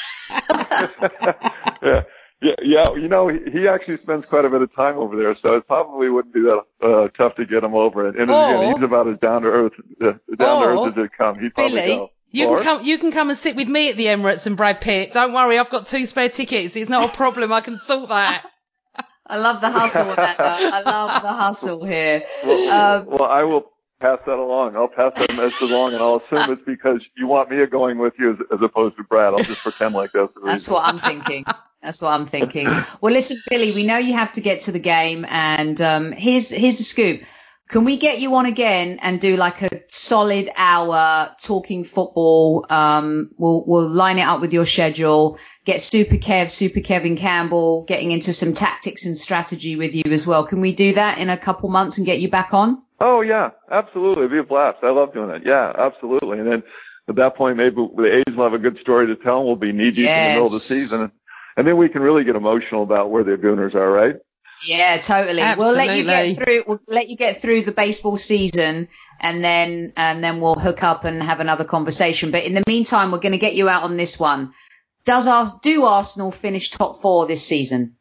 yeah. Yeah, yeah, you know, he, he actually spends quite a bit of time over there, so it probably wouldn't be that uh, tough to get him over. And, and or, again, he's about as down to earth, uh, down to earth as it comes. He'd probably Billy, go. you or, can come. You can come and sit with me at the Emirates and Brad Pitt. Don't worry, I've got two spare tickets. It's not a problem. I can sort that. I love the hustle, Amanda. I love the hustle here. Well, Um, well, I will pass that along. I'll pass that message along, and I'll assume it's because you want me going with you as, as opposed to Brad. I'll just pretend like that's the reason. That's what I'm thinking. That's what I'm thinking. Well, listen, Billy, we know you have to get to the game, and um, here's here's the scoop. Can we get you on again and do like a solid hour talking football? Um, we'll we'll line it up with your schedule. Get Super Kev, Super Kevin Campbell, getting into some tactics and strategy with you as well. Can we do that in a couple months and get you back on? Oh yeah, absolutely. It'd be a blast. I love doing that. Yeah, absolutely. And then at that point, maybe the A's will have a good story to tell. We'll be knee deep yes. in the middle of the season. And then we can really get emotional about where the Gooners are, right? Yeah, totally. Absolutely. We'll let you get through. We'll let you get through the baseball season, and then and then we'll hook up and have another conversation. But in the meantime, we're going to get you out on this one. Does our, do Arsenal finish top four this season?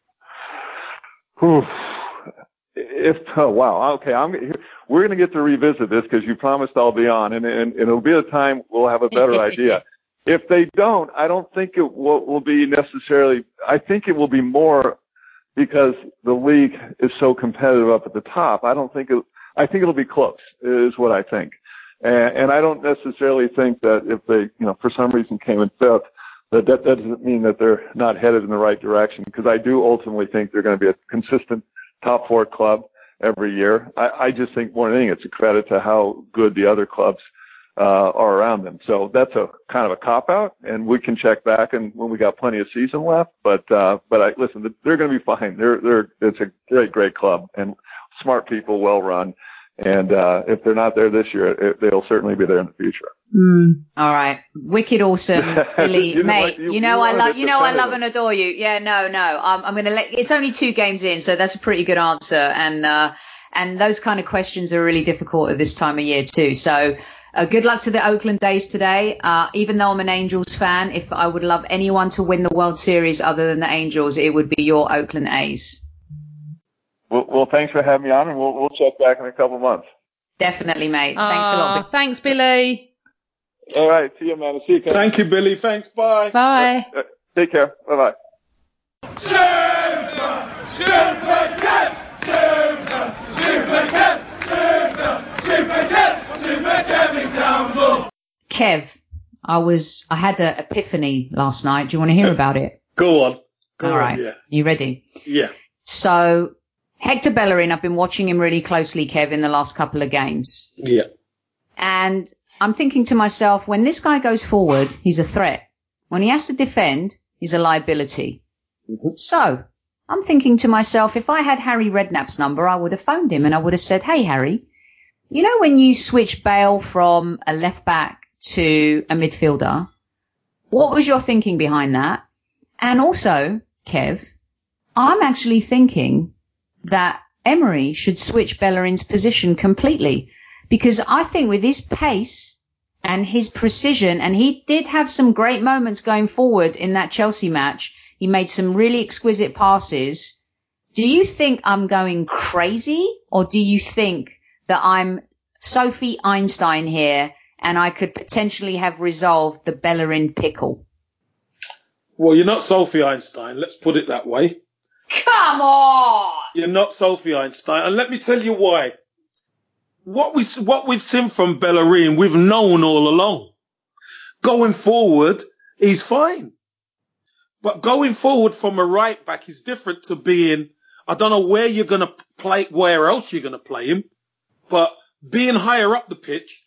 Oof. If oh wow, okay, I'm we're going to get to revisit this because you promised I'll be on, and, and, and it'll be a time we'll have a better idea. If they don't, I don't think it will, will be necessarily. I think it will be more because the league is so competitive up at the top. I don't think it. I think it'll be close, is what I think, and, and I don't necessarily think that if they, you know, for some reason came in fifth, that that doesn't mean that they're not headed in the right direction. Because I do ultimately think they're going to be a consistent top four club every year. I, I just think more than anything, it's a credit to how good the other clubs uh, are around them. So that's a kind of a cop out, and we can check back and when we got plenty of season left. But uh, but I listen, they're going to be fine. They're they're it's a great great club and smart people, well run. And uh, if they're not there this year, it, they'll certainly be there in the future. Mm. All right, wicked awesome, Billy, you mate. you, you know you I love you know I love them. and adore you. Yeah, no, no. I'm I'm gonna let. It's only two games in, so that's a pretty good answer. And uh, and those kind of questions are really difficult at this time of year too. So. Uh, good luck to the Oakland A's today. Uh, even though I'm an Angels fan, if I would love anyone to win the World Series other than the Angels, it would be your Oakland A's. Well, well thanks for having me on, and we'll, we'll check back in a couple months. Definitely, mate. Uh, thanks a lot. Thanks, Billy. All right. See you, man. See you, Ken. Thank you, Billy. Thanks. Bye. Bye. Uh, uh, take care. Bye-bye. Super, Super Cat! Super, Super Cat! Super, Super Cat! Super Kevin Campbell! Kev, I was, I had an epiphany last night. Do you want to hear about it? Go on. Go All on, right. yeah. You ready? Yeah. So, Hector Bellerin, I've been watching him really closely, Kev, in the last couple of games. Yeah. And I'm thinking to myself, when this guy goes forward, he's a threat. When he has to defend, he's a liability. Mm-hmm. So, I'm thinking to myself, if I had Harry Redknapp's number, I would have phoned him and I would have said, hey, Harry, you know when you switch Bale from a left back to a midfielder, what was your thinking behind that? And also, Kev, I'm actually thinking that Emery should switch Bellerin's position completely, because I think with his pace and his precision, and he did have some great moments going forward in that Chelsea match. He made some really exquisite passes. Do you think I'm going crazy, or do you think that I'm Sophie Einstein here and I could potentially have resolved the Bellerin pickle? Well, you're not Sophie Einstein. Let's put it that way. Come on! You're not Sophie Einstein. And let me tell you why. What, we, what we've seen from Bellerin, we've known all along. Going forward, he's fine. But going forward from a right back is different to being, I don't know where you're going to play, where else you're going to play him, but being higher up the pitch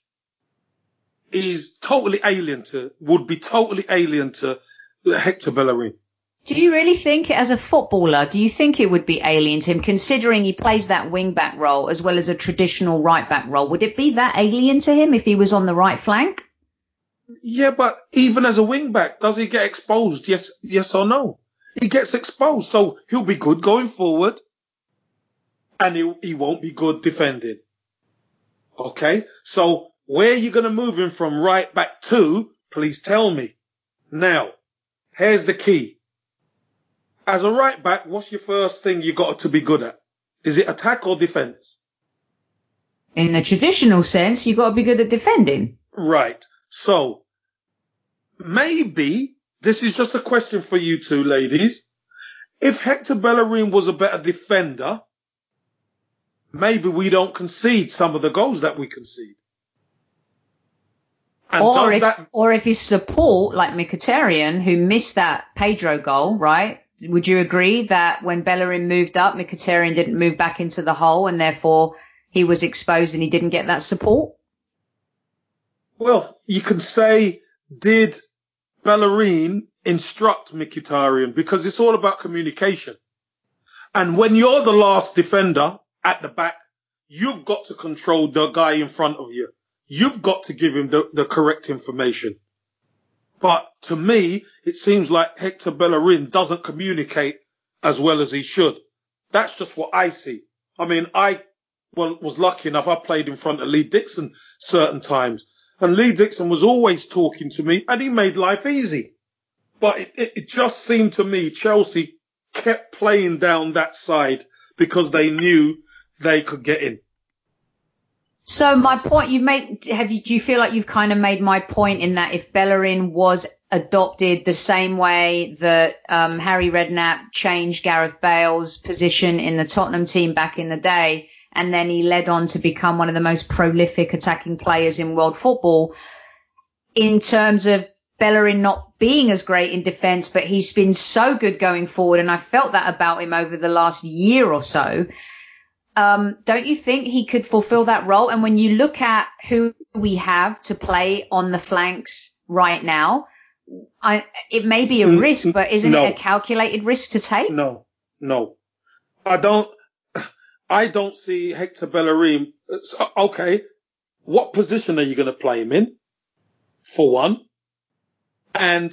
is totally alien to, would be totally alien to Hector Bellerin. Do you really think, as a footballer, do you think it would be alien to him, considering he plays that wing-back role as well as a traditional right-back role? Would it be that alien to him if he was on the right flank? Yeah, but even as a wing-back, does he get exposed? Yes, yes or no? He gets exposed, so he'll be good going forward, and he, he won't be good defending. Okay, so where are you going to move him from right back to? Please tell me. Now, here's the key. As a right back, what's your first thing you got to be good at? Is it attack or defense? In the traditional sense, you've got to be good at defending. Right. So maybe this is just a question for you two ladies. If Hector Bellerin was a better defender, maybe we don't concede some of the goals that we concede. And or does if, that... or if his support, like Mkhitaryan, who missed that Pedro goal, right? Would you agree that when Bellerin moved up, Mkhitaryan didn't move back into the hole and therefore he was exposed and he didn't get that support? Well, you can say, did Bellerin instruct Mkhitaryan? Because it's all about communication. And when you're the last defender at the back, you've got to control the guy in front of you. You've got to give him the, the correct information. But to me, it seems like Hector Bellerin doesn't communicate as well as he should. That's just what I see. I mean, I well, was lucky enough. I played in front of Lee Dixon certain times. And Lee Dixon was always talking to me and he made life easy. But it, it, it just seemed to me Chelsea kept playing down that side because they knew they could get in. So my point you've made, have you, do you feel like you've kind of made my point in that if Bellerin was adopted the same way that um, Harry Redknapp changed Gareth Bale's position in the Tottenham team back in the day, and then he led on to become one of the most prolific attacking players in world football, in terms of Bellerin not being as great in defence, but he's been so good going forward, and I felt that about him over the last year or so. Um, don't you think he could fulfill that role? And when you look at who we have to play on the flanks right now, I, it may be a risk, but isn't no. it a calculated risk to take? No, no. I don't, I don't see Hector Bellerin. Okay, what position are you going to play him in? For one. And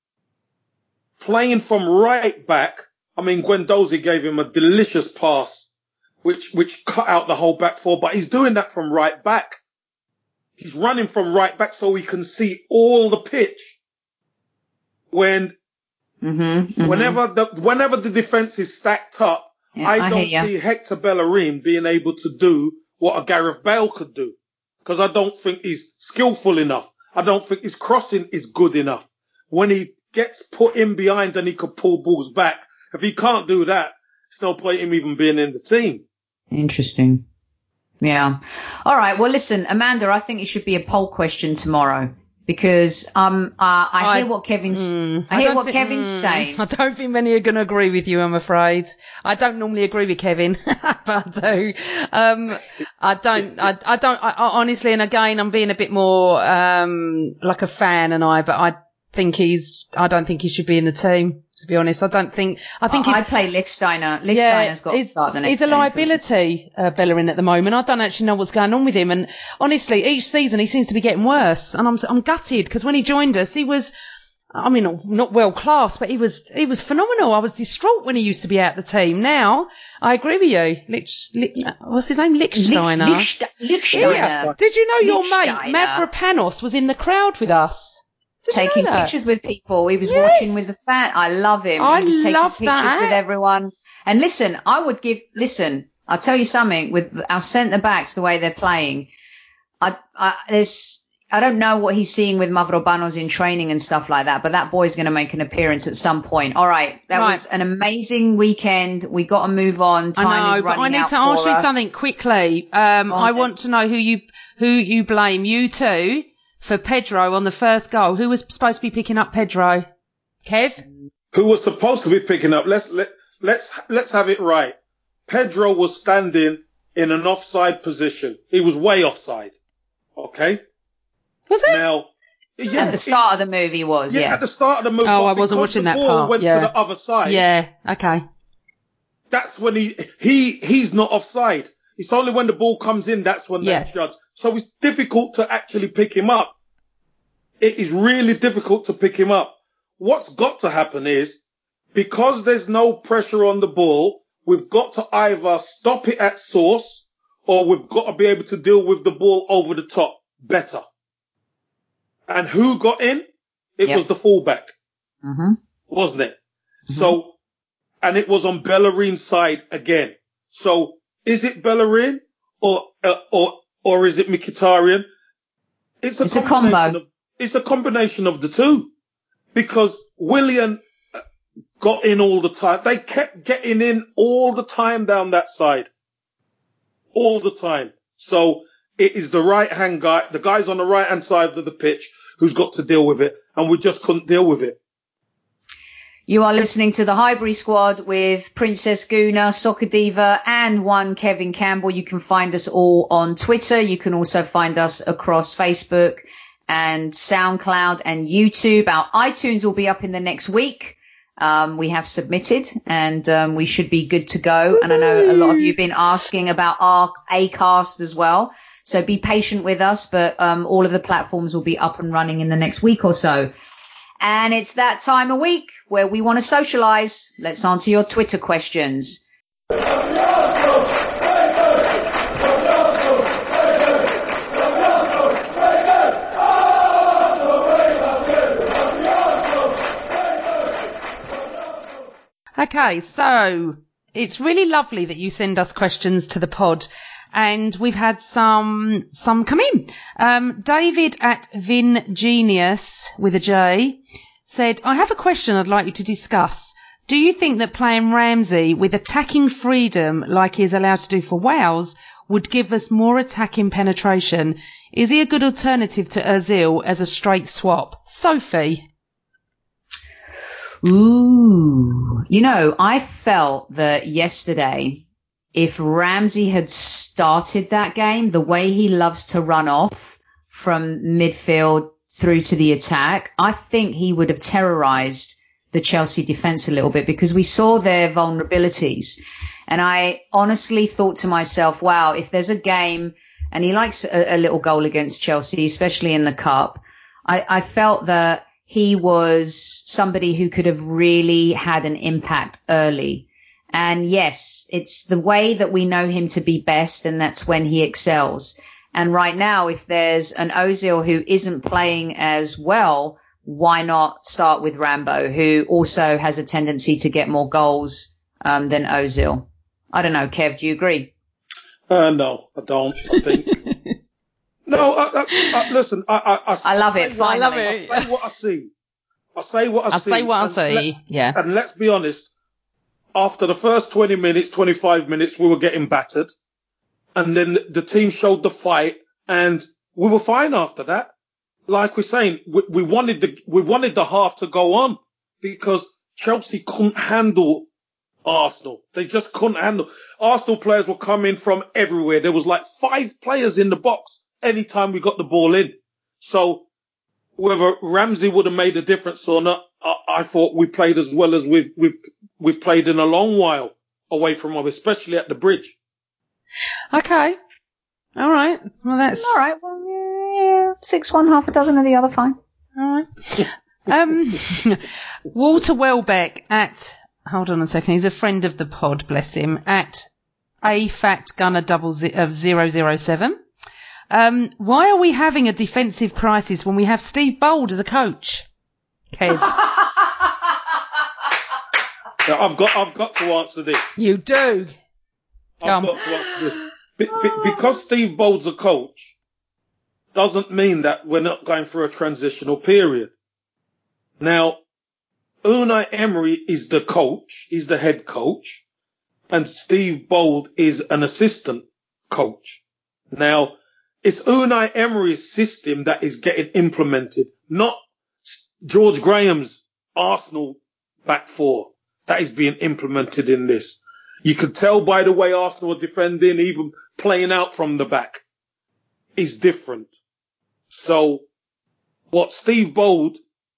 playing from right back, I mean, Guendouzi gave him a delicious pass which which cut out the whole back four, but he's doing that from right back. He's running from right back so he can see all the pitch. When, mm-hmm, mm-hmm. whenever the whenever the defense is stacked up, yeah, I I don't see Hector Bellerin being able to do what a Gareth Bale could do, because I don't think he's skillful enough. I don't think his crossing is good enough. When he gets put in behind and he could pull balls back, if he can't do that, it's no point him even being in the team. Interesting. Yeah. All right. Well, listen, Amanda, I think it should be a poll question tomorrow because um, uh, I, I hear what Kevin's, mm, I, I hear what think, Kevin's mm, saying. I don't think many are going to agree with you, I'm afraid. I don't normally agree with Kevin, but I do. Um, I don't, I, I don't, I, I, honestly, and again, I'm being a bit more um, like a fan and I, but I think he's, I don't think he should be in the team. To be honest, I don't think. I think I play Lichtsteiner. Lichtsteiner's yeah, got to start the next. He's a liability, uh, Bellerin, at the moment. I don't actually know what's going on with him. And honestly, each season he seems to be getting worse. And I'm I'm gutted because when he joined us, he was, I mean, not, not world class, but he was he was phenomenal. I was distraught when he used to be out the team. Now I agree with you. Lich, Lich, what's his name? Lichtsteiner. Lich, Lichtsteiner. Yeah. Did you know your mate Mavropanos was in the crowd with us? Did taking pictures with people. He was yes. watching with the fan. I love him. I he was taking love pictures that. with everyone. And listen, I would give, listen, I'll tell you something with our centre backs, the way they're playing. I, I, there's, I don't know what he's seeing with Mavropanos in training and stuff like that, but that boy's going to make an appearance at some point. All right. That right. was an amazing weekend. We got to move on. Time I know, is running but I need out to ask for you us. something quickly. Um, I want to know who you, who you blame. You two. For Pedro on the first goal. Who was supposed to be picking up Pedro? Kev? Who was supposed to be picking up? Let's let, let's let's have it right. Pedro was standing in an offside position. He was way offside. Okay? Was it? Now, Yeah, at the start of the movie was, yeah, yeah. at the start of the movie. Oh, but I wasn't because watching the that ball part, went yeah. to the other side. Yeah, okay. That's when he he he's not offside. It's only when the ball comes in that's when Yeah. they judge. So it's difficult to actually pick him up. It is really difficult to pick him up. What's got to happen is, because there's no pressure on the ball, we've got to either stop it at source or we've got to be able to deal with the ball over the top better. And who got in? It Yep. was the fullback, Mm-hmm. wasn't it? So, and it was on Bellerin's side again. So, is it Bellerin or uh, or or is it Mkhitaryan? It's a It's a combination combo. of it's a combination of the two, because Willian got in all the time. They kept getting in all the time down that side, all the time. So it is the right hand guy, the guys on the right hand side of the pitch, who's got to deal with it, and we just couldn't deal with it. You are listening to the Highbury Squad with Princess Guna, Soccer Diva, and one Kevin Campbell. You can find us all on Twitter. You can also find us across Facebook and SoundCloud and YouTube. Our iTunes will be up in the next week. Um, we have submitted, and um, we should be good to go. And I know a lot of you have been asking about our Acast as well. So be patient with us, but um, all of the platforms will be up and running in the next week or so. And it's that time of week where we want to socialize. Let's answer your Twitter questions. Okay, so it's really lovely that you send us questions to the pod, and we've had some some come in. Um, David at VinGenius with a J said, I have a question I'd like you to discuss. Do you think that playing Ramsey with attacking freedom like he is allowed to do for Wales would give us more attacking penetration? Is he a good alternative to Ozil as a straight swap? Sophie? Ooh. You know, I felt that yesterday, if Ramsey had started that game, the way he loves to run off from midfield through to the attack, I think he would have terrorized the Chelsea defense a little bit, because we saw their vulnerabilities. And I honestly thought to myself, wow, if there's a game, and he likes a, a little goal against Chelsea, especially in the cup, I, I felt that he was somebody who could have really had an impact early. And yes, it's the way that we know him to be best, and that's when he excels. And right now, if there's an Ozil who isn't playing as well, why not start with Rambo, who also has a tendency to get more goals um, than Ozil? I don't know, Kev, do you agree? Uh, no, I don't. I think. No, I, I, I, listen, I, I, I, I love it, what finally. I love it. I say what I see. I say what I I'll see. say what I and see, let- yeah. And let's be honest, after the first twenty minutes, twenty-five minutes, we were getting battered. And then the team showed the fight, and we were fine after that. Like we're saying, we, we wanted the we wanted the half to go on, because Chelsea couldn't handle Arsenal. They just couldn't handle. Arsenal players were coming from everywhere. There was like five players in the box anytime we got the ball in. So whether Ramsey would have made a difference or not, I, I thought we played as well as we've we've we've played in a long while away from home, especially at the Bridge. Okay. All right. Well, that's All right, well, yeah, six one, half a dozen of the other, fine. all right. Um, Walter Welbeck at, hold on a second, he's a friend of the pod, bless him, at a fat gunner double z- of zero zero seven. Um, why are we having a defensive crisis when we have Steve Bold as a coach? Kev, Now, I've got I've got to answer this. you do. I've Come. got to answer this. Be, be, because Steve Bold's a coach doesn't mean that we're not going through a transitional period. Now, Unai Emery is the coach, he's the head coach, and Steve Bold is an assistant coach. Now, it's Unai Emery's system that is getting implemented, not George Graham's Arsenal back four that is being implemented in this. You could tell by the way Arsenal are defending, even playing out from the back, is different. So what Steve Bold,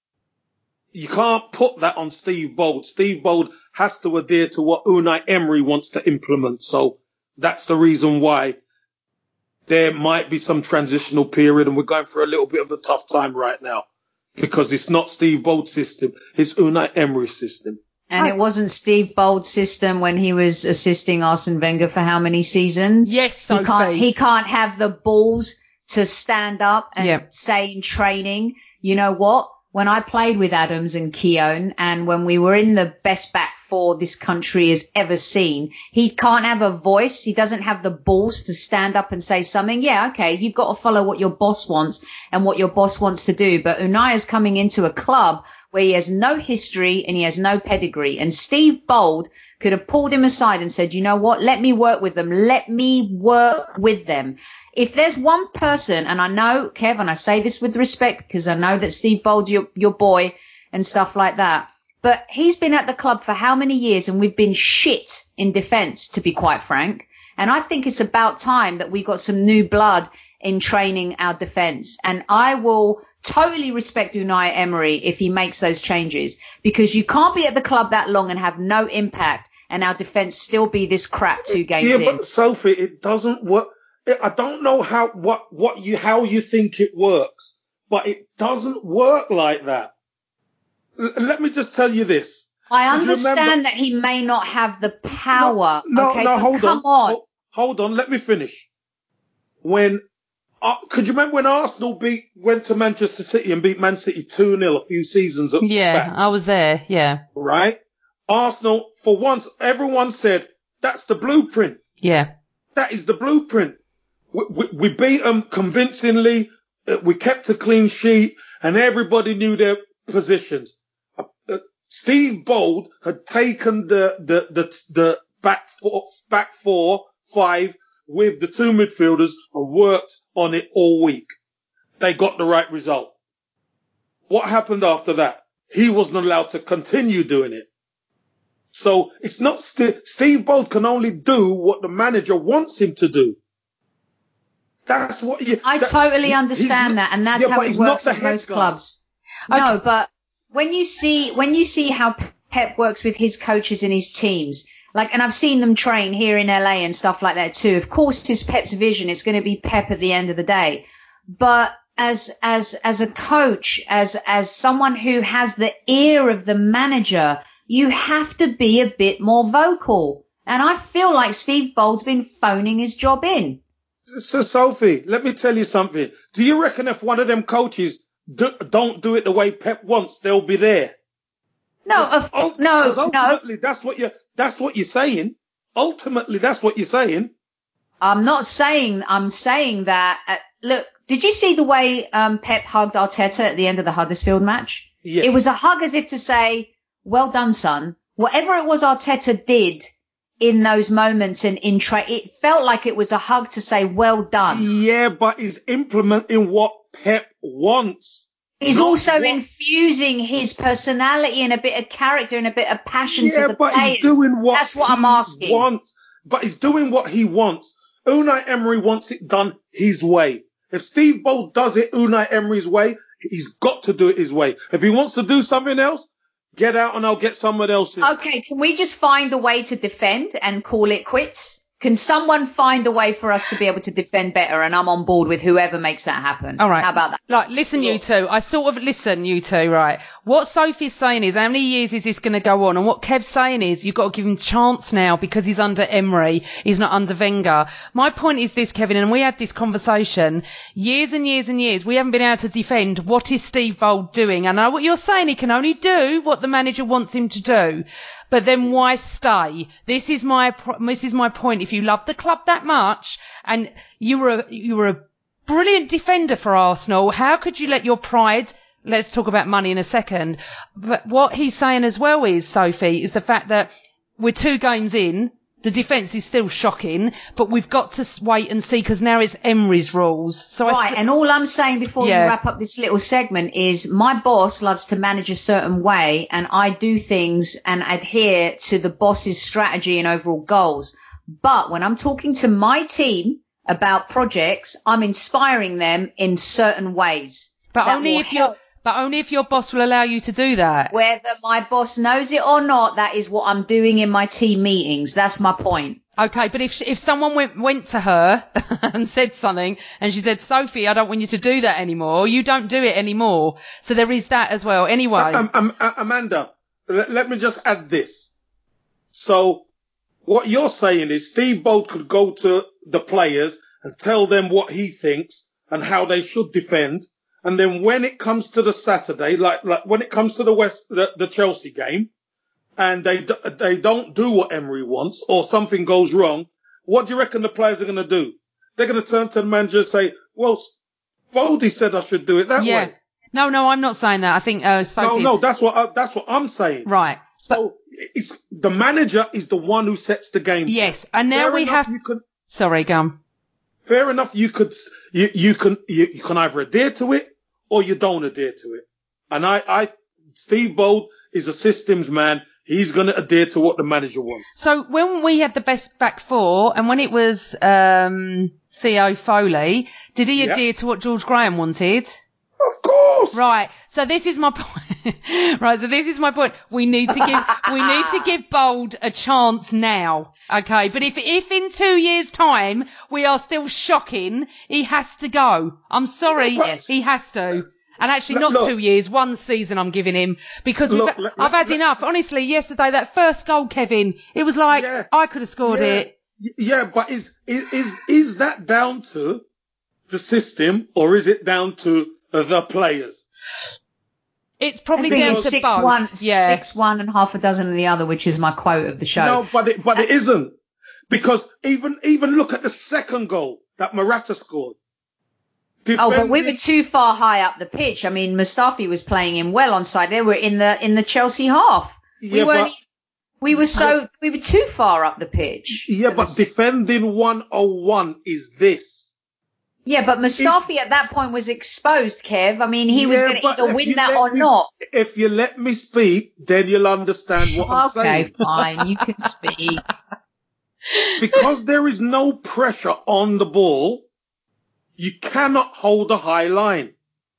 you can't put that on Steve Bold. Steve Bold has to adhere to what Unai Emery wants to implement. So that's the reason why there might be some transitional period, and we're going through a little bit of a tough time right now because it's not Steve Bold's system, it's Unai Emery's system. And it wasn't Steve Bold's system when he was assisting Arsene Wenger for how many seasons? Yes, Sophie. He can't, he can't have the balls to stand up and Yeah. say in training, you know what? When I played with Adams and Keown, and when we were in the best back four this country has ever seen, he can't have a voice. He doesn't have the balls to stand up and say something. Yeah, okay, you've got to follow what your boss wants and what your boss wants to do. But Unai is coming into a club where he has no history and he has no pedigree. And Steve Bold could have pulled him aside and said, you know what? Let me work with them. Let me work with them. If there's one person, and I know, Kev, and I say this with respect because I know that Steve Bold's your, your boy and stuff like that, but he's been at the club for how many years and we've been shit in defence, to be quite frank. And I think it's about time that we got some new blood in training our defence. And I will totally respect Unai Emery if he makes those changes, because you can't be at the club that long and have no impact and our defence still be this crap two games yeah, in. Yeah, but Sophie, it doesn't work. I don't know how, what, what you, how you think it works, but it doesn't work like that. L- let me just tell you this. I Did you understand remember- that he may not have the power. No, okay, no, but hold come on. on. Hold, hold on, let me finish. When, uh, could you remember when Arsenal beat, went to Manchester City and beat Man City two nil a few seasons Yeah, back? I was there. Yeah. Right? Arsenal, for once, everyone said, that's the blueprint. Yeah. That is the blueprint. We, we, we beat them convincingly. Uh, we kept a clean sheet and everybody knew their positions. Uh, uh, Steve Bold had taken the, the, the, the back four, back four, five with the two midfielders and worked on it all week. They got the right result. What happened after that? He wasn't allowed to continue doing it. So it's not St- Steve Bold can only do what the manager wants him to do. That's what you. I that, totally he, understand not, that, and that's yeah, how but it he's works not at the head most guy. clubs. Okay. No, but when you see when you see how Pep works with his coaches and his teams, like, and I've seen them train here in L A and stuff like that too. Of course, it's Pep's vision. It's going to be Pep at the end of the day. But as as as a coach, as as someone who has the ear of the manager, you have to be a bit more vocal. And I feel like Steve Bold's been phoning his job in. So, Sophie, let me tell you something. Do you reckon if one of them coaches do, don't do it the way Pep wants, they'll be there? No, of, Oh, no, because no. ultimately that's what you that's what you're saying. Ultimately, that's what you're saying. I'm not saying, I'm saying that, uh, look, did you see the way um, Pep hugged Arteta at the end of the Huddersfield match? Yes. It was a hug as if to say, well done, son. Whatever it was Arteta did in those moments and in tra- it felt like it was a hug to say, well done. Yeah, but he's implementing what Pep wants. He's Not also what- infusing his personality and a bit of character and a bit of passion Yeah, to the but players. he's doing what That's what he I'm asking. wants. But he's doing what he wants. Unai Emery wants it done his way. If Steve Bold does it Unai Emery's way, he's got to do it his way. If he wants to do something else, get out and I'll get someone else in. Okay, can we just find a way to defend and call it quits? Can someone find a way for us to be able to defend better? And I'm on board with whoever makes that happen. All right. How about that? Like, listen, you two. I sort of listen, you two, right? What Sophie's saying is, how many years is this going to go on? And what Kev's saying is, you've got to give him a chance now because he's under Emery. He's not under Wenger. My point is this, Kevin, and we had this conversation years and years and years. We haven't been able to defend what is Steve Bold doing. I know what you're saying. He can only do what the manager wants him to do. But then why stay? This is my this is my point. If you love the club that much and you were a, you were a brilliant defender for Arsenal, how could you let your pride? Let's talk about money in a second. But what he's saying as well is, Sophie, is the fact that we're two games in. The defence is still shocking, but we've got to wait and see because now it's Emery's rules. So Right, I, and all I'm saying before Yeah. you wrap up this little segment is my boss loves to manage a certain way, and I do things and adhere to the boss's strategy and overall goals. But when I'm talking to my team about projects, I'm inspiring them in certain ways. But that only will if your help. but only if your boss will allow you to do that. Whether my boss knows it or not, that is what I'm doing in my team meetings. That's my point. Okay, but if she, if someone went went to her and said something, and she said, "Sophie, I don't want you to do that anymore. You don't do it anymore." So there is that as well. Anyway, Um, um, uh, Amanda, let, let me just add this. So what you're saying is Steve Bold could go to the players and tell them what he thinks and how they should defend. And then when it comes to the Saturday, like, like when it comes to the West, the, the Chelsea game, and they they don't do what Emery wants, or something goes wrong, what do you reckon the players are going to do? They're going to turn to the manager and say, "Well, Boldy said I should do it that yeah. way." No, no, I'm not saying that. I think uh, Sophie. No, no, that's what I, that's what I'm saying. Right. So it's the manager is the one who sets the game. Yes, and now Fair we enough, have. You can, Sorry, Gum. fair enough. You could you you can you, you can either adhere to it or you don't adhere to it. And I I Steve Bold is a systems man. He's going to adhere to what the manager wants. So when we had the best back four, and when it was um, Theo Foley, did he Yeah. adhere to what George Graham wanted? Of course. Right. So this is my point. Right. So this is my point. We need to give we need to give Bold a chance now. Okay. But if if in two years' time we are still shocking, he has to go. I'm sorry. Yes. He has to. And actually, Look, not look. two years, one season I'm giving him because we've, Look, let- I've let- had let- enough. Honestly, yesterday that first goal, Kevin, it was like Yeah. I could have scored yeah. it. Y- Yeah, but is is is is that down to the system or is it down to the players? It's I probably think down it's to six both. one, Yeah. six one, and half a dozen of the other, which is my quote of the show. No, but it but it isn't, because even even look at the second goal that Morata scored. Oh, but we were Defending- too far high up the pitch. I mean, Mustafi was playing him well onside. They were in the in the Chelsea half. we Yeah, weren't. but- e- we were so we were too far up the pitch. Yeah, for but the- defending one oh one is this. yeah, but Mustafi at that point was exposed. Kev, I mean, he was Yeah, going to but either if win you that let or me- not. If you let me speak, then you'll understand what I'm Okay, saying. fine, you can speak. Because there is no pressure on the ball, you cannot hold a high line.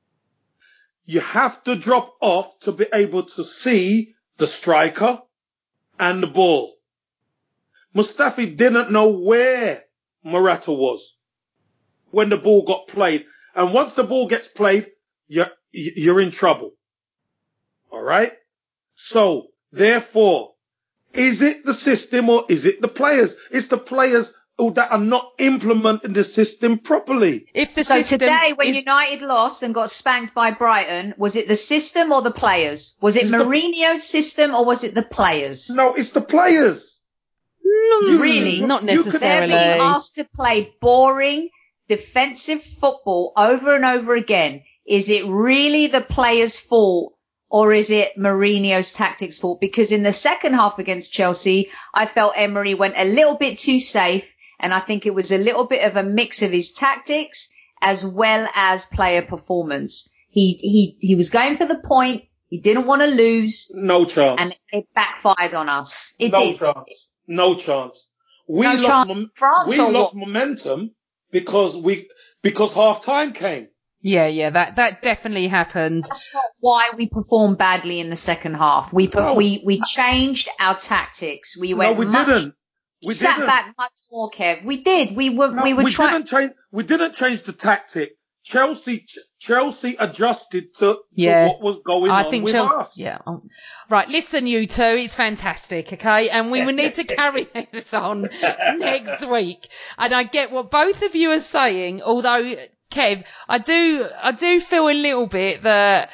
You have to drop off to be able to see the striker and the ball. Mustafi didn't know where Morata was when the ball got played. And once the ball gets played, you're, you're in trouble. All right? So, therefore, is it the system or is it the players? It's the players who that are not implementing the system properly. If the So system today, when is- United lost and got spanked by Brighton, was it the system or the players? Was it It's the- Mourinho's system or was it the players? No, it's the players. Mm, Really? not You could- They're necessarily. being asked to play boring, defensive football over and over again. Is it really the players' fault or is it Mourinho's tactics fault? Because in the second half against Chelsea, I felt Emery went a little bit too safe, and I think it was a little bit of a mix of his tactics as well as player performance. He he he was going for the point. He didn't want to lose, No chance. and it backfired on us. It no did. chance. No chance. We No lost. chance. Mom- France we or lost what? momentum because we because half time came. Yeah, yeah, that that definitely happened. That's not why we performed badly in the second half. We put, No. we we changed our tactics. We No, went we much, didn't. We We sat didn't. back much more, Kev. We did. We were No, we were we trying. didn't change. We didn't change the tactic. Chelsea, Chelsea adjusted to, to Yeah. what was going I on think with Chelsea. us. Yeah. oh. Right, listen, you two, it's fantastic, okay? And we will need to carry this on next week. And I get what both of you are saying, although, Kev, I do, I do feel a little bit that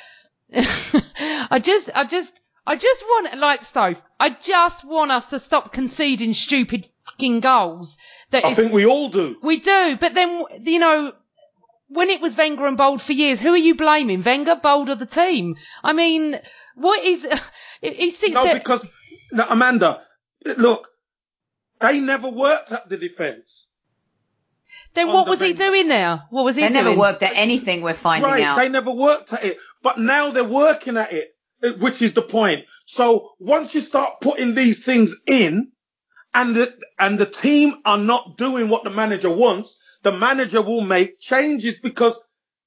I just, I just, I just want, like Stove, I just want us to stop conceding stupid fucking goals. That I is, think we all do. we do, but then, you know, when it was Wenger and Bold for years, who are you blaming? Wenger, Bold, or the team? I mean, what is... He sits No, there... because, no, Amanda, look, they never worked at the defence. Then on what the was he Wenger. doing there? What was he They doing? never worked at anything. We're finding Right, out. they never worked at it. But now they're working at it, which is the point. So once you start putting these things in and the, and the team are not doing what the manager wants, the manager will make changes because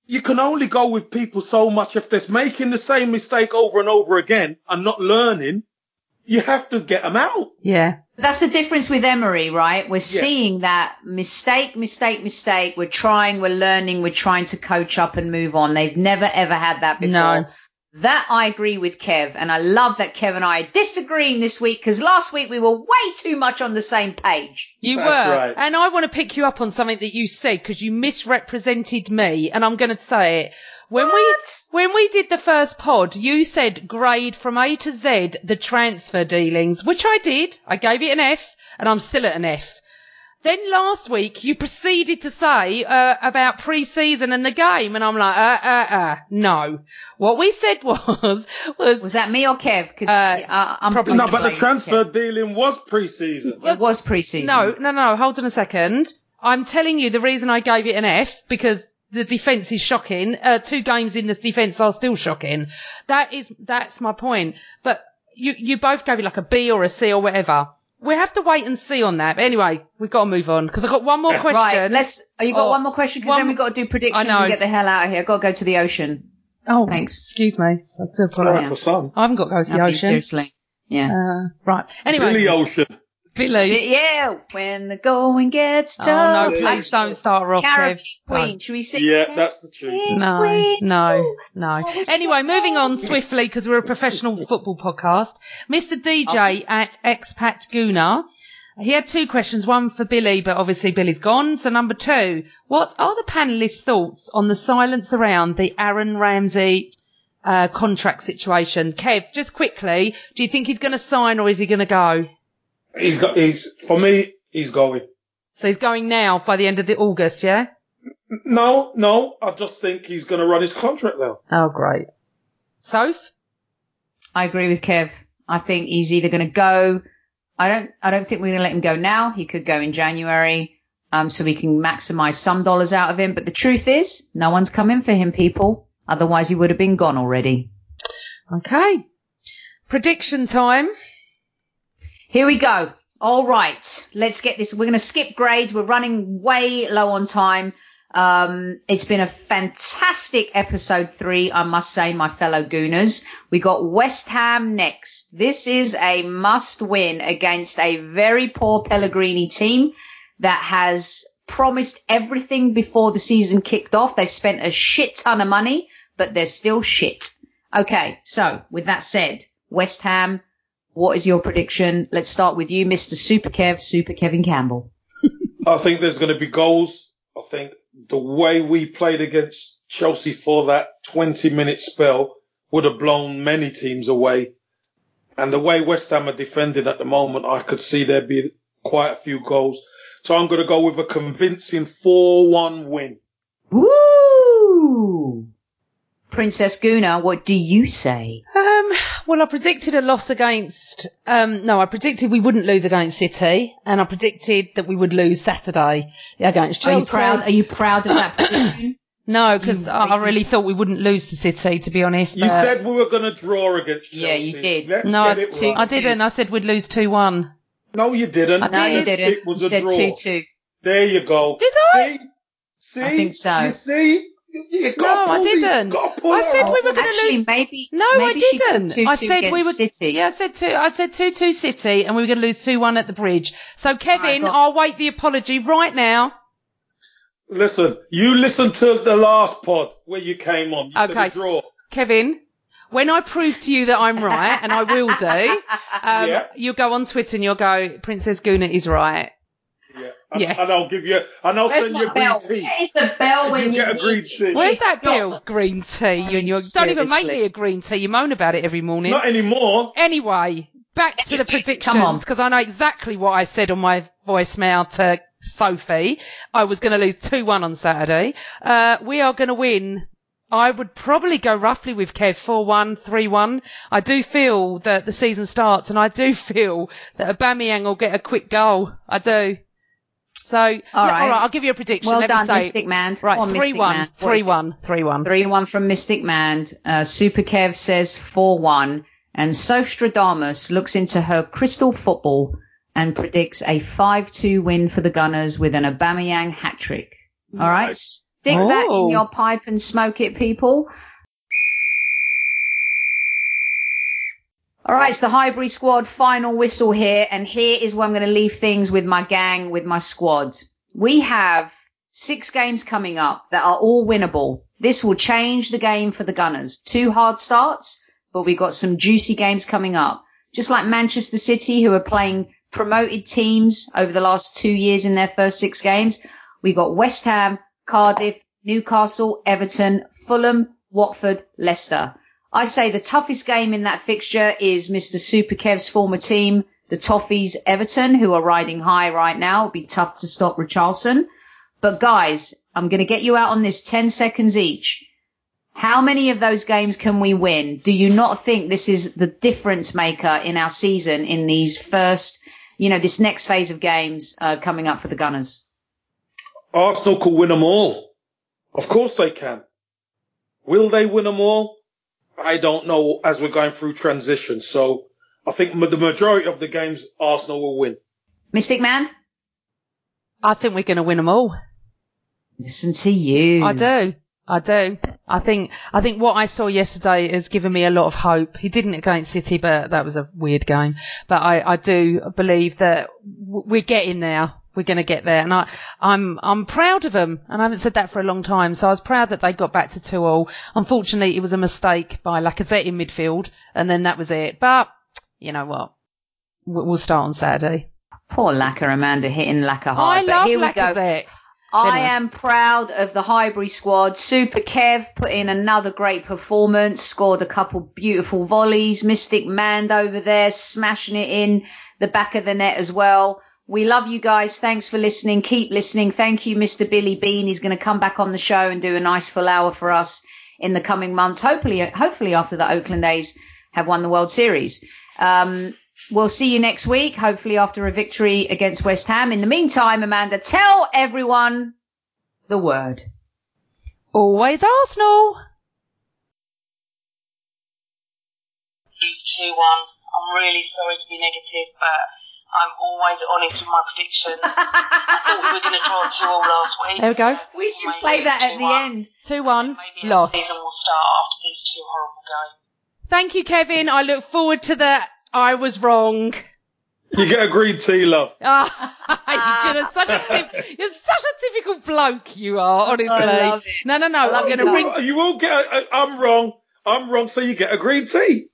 you can only go with people so much. If they're making the same mistake over and over again and not learning, you have to get them out. Yeah. That's the difference with Emery, right? We're Yeah. seeing that mistake, mistake, mistake. We're trying, we're learning, we're trying to coach up and move on. They've never, ever had that before. No. That I agree with Kev. And I love that Kev and I are disagreeing this week because last week we were way too much on the same page. You That's were. right. And I want to pick you up on something that you said because you misrepresented me. And I'm going to say it. When What? we when we did the first pod, you said grade from A to Z the transfer dealings, which I did. I gave it an F, and I'm still at an F. Then last week you proceeded to say uh, about pre-season and the game, and I'm like, uh, uh, uh, no. What we said was was Was that me or Kev? Because Uh, I'm probably No, I'm but the blaming transfer Kev. dealing was pre-season. It was pre-season. no, no, no. Hold on a second. I'm telling you the reason I gave it an F because the defence is shocking. Uh, two games in this defence are still shocking. That is, that's my point. But you, you both gave it like a B or a C or whatever. We have to wait and see on that. But anyway, we've got to move on because I've got one more question. Right, let's. Oh, you got Oh, one more question because one- then we've got to do predictions I know. and get the hell out of here. I've got to go to the ocean. Oh, Thanks. excuse me. I do Sorry apologise. for some. I haven't got to go to the Nothing, ocean. seriously. Yeah. Uh, right. Anyway, Billy Ocean. Billy. Yeah, when the going gets Oh tough. no, please don't start her off, Caribbean Kev. Queen. Should we sing? Yeah, that's the truth. Caribbean No, Queen? no, no. Oh, we're Anyway, so moving on old. swiftly because we're a professional football podcast. Mister D J at Expat Guna. He had two questions, one for Billy, but obviously Billy's gone. So number two, what are the panelists' thoughts on the silence around the Aaron Ramsey uh, contract situation? Kev, just quickly, do you think he's going to sign or is he going to go? He's got. He's for me. He's going. So he's going now by the end of the August, yeah? No, no. I just think he's going to run his contract now. Oh, great. Soph? I agree with Kev. I think he's either going to go. I don't. I don't think we're going to let him go now. He could go in January, um, so we can maximise some dollars out of him. But the truth is, no one's coming for him, people. Otherwise, he would have been gone already. Okay. Prediction time. Here we go. All right, let's get this. We're going to skip grades. We're running way low on time. Um, it's been a fantastic episode three, I must say, my fellow Gooners. We got West Ham next. This is a must win against a very poor Pellegrini team that has promised everything before the season kicked off. They've spent a shit ton of money, but they're still shit. Okay, so with that said, West Ham, what is your prediction? Let's start with you, Mister Super Kev, Super Kevin Campbell. I think there's going to be goals. I think the way we played against Chelsea for that twenty minute spell would have blown many teams away. And the way West Ham are defending at the moment, I could see there'd be quite a few goals. So I'm going to go with a convincing four one win. Woo! Princess Guna, what do you say? Um, well, I predicted a loss against, um, no, I predicted we wouldn't lose against City, and I predicted that we would lose Saturday against Are you Chelsea. proud? Are you proud of that prediction? No, because You- I, I really thought we wouldn't lose to City, to be honest. You but- said we were going to draw against Chelsea. Yeah, you did. Let's No, get it two- right. I didn't. I said we'd lose two one. No, you didn't. I No, you did. didn't. It was You a said draw. two two. There you go. Did I? See? See? I think so. You see? You, you No, gotta I pull these- didn't. gotta pull I it said out. we were gonna Actually, lose- maybe. No, maybe I she put didn't. two I two said we against would. City. Yeah, I said two. I said two two City, and we were going to lose two one at the Bridge. So, Kevin, got- I'll wait the apology right now. Listen, you listened to the last pod where you came on. You Okay. said a draw. Kevin, when I prove to you that I'm right, and I will do, um, Yeah. you'll go on Twitter and you'll go, Princess Guna is right. Yeah. And, Yeah. and I'll give you, and I'll Where's send my you a green bell? tea. Where's the bell when You you get a need green it? tea. Where's that Stop. bill? Green tea. You and your, don't even make Seriously. me a green tea. You moan about it every morning. Not anymore. Anyway, back to the Come on. predictions, because I know exactly what I said on my voicemail to Sophie. I was going to lose two one on Saturday. Uh, we are going to win. I would probably go roughly with Kev, four one, three one. I do feel that the season starts, and I do feel that Aubameyang will get a quick goal. I do. So, all right. all right, I'll give you a prediction. Well Let done, me say, Mystic Man. right, Come on, three Mystic one, Man. What three is it? one, three one. three one from Mystic Man. Uh, Super Kev says four one. And Sostradamus looks into her crystal football and predicts a five two win for the Gunners with an Aubameyang hat-trick. All right? Nice. Stick that in Oh. your pipe and smoke it, people. All right, it's the Highbury squad final whistle here, and here is where I'm going to leave things with my gang, with my squad. We have six games coming up that are all winnable. This will change the game for the Gunners. Two hard starts, but we've got some juicy games coming up. Just like Manchester City, who are playing promoted teams over the last two years in their first six games. We've got West Ham, Cardiff, Newcastle, Everton, Fulham, Watford, Leicester. I say the toughest game in that fixture is Mister Super Kev's former team, the Toffees Everton, who are riding high right now. It'll be tough to stop Richarlison. But guys, I'm going to get you out on this ten seconds each. How many of those games can we win? Do you not think this is the difference maker in our season in these first, you know, this next phase of games uh, coming up for the Gunners? Arsenal could win them all. Of course they can. Will they win them all? I don't know as we're going through transition. So I think the majority of the games Arsenal will win. Mystic Man? I think we're going to win them all. Listen to you. I do. I do. I think I think what I saw yesterday has given me a lot of hope. He didn't against City, but that was a weird game. But I, I do believe that w- we're getting there. We're going to get there, and I, I'm I'm proud of them. And I haven't said that for a long time. So I was proud that they got back to two all. Unfortunately, it was a mistake by Lacazette in midfield, and then that was it. But you know what? We'll start on Saturday. Poor Lacquer, Amanda hitting Lacquer hard. I but love here we Lacazette. go. I am proud of the Highbury squad. Super Kev put in another great performance, scored a couple beautiful volleys. Mystic Mand over there smashing it in the back of the net as well. We love you guys. Thanks for listening. Keep listening. Thank you, Mister Billy Bean. He's going to come back on the show and do a nice full hour for us in the coming months. Hopefully, hopefully after the Oakland A's have won the World Series. Um, We'll see you next week, hopefully after a victory against West Ham. In the meantime, Amanda, tell everyone the word. Always Arsenal. Lose two one. I'm really sorry to be negative, but I'm always honest with my predictions. I thought we were going to draw two all last week. There we go. We should play that at the end. two one, Maybe loss. the season will start after these two horrible games. Thank you, Kevin. I look forward to the I was wrong. You get a green tea, love. Oh, you're, such a tip, you're such a typical bloke, you are, honestly. I love it. No, no, no. I'm going to You ring. will, you will get a, a, I'm wrong. I'm wrong, so you get a green tea.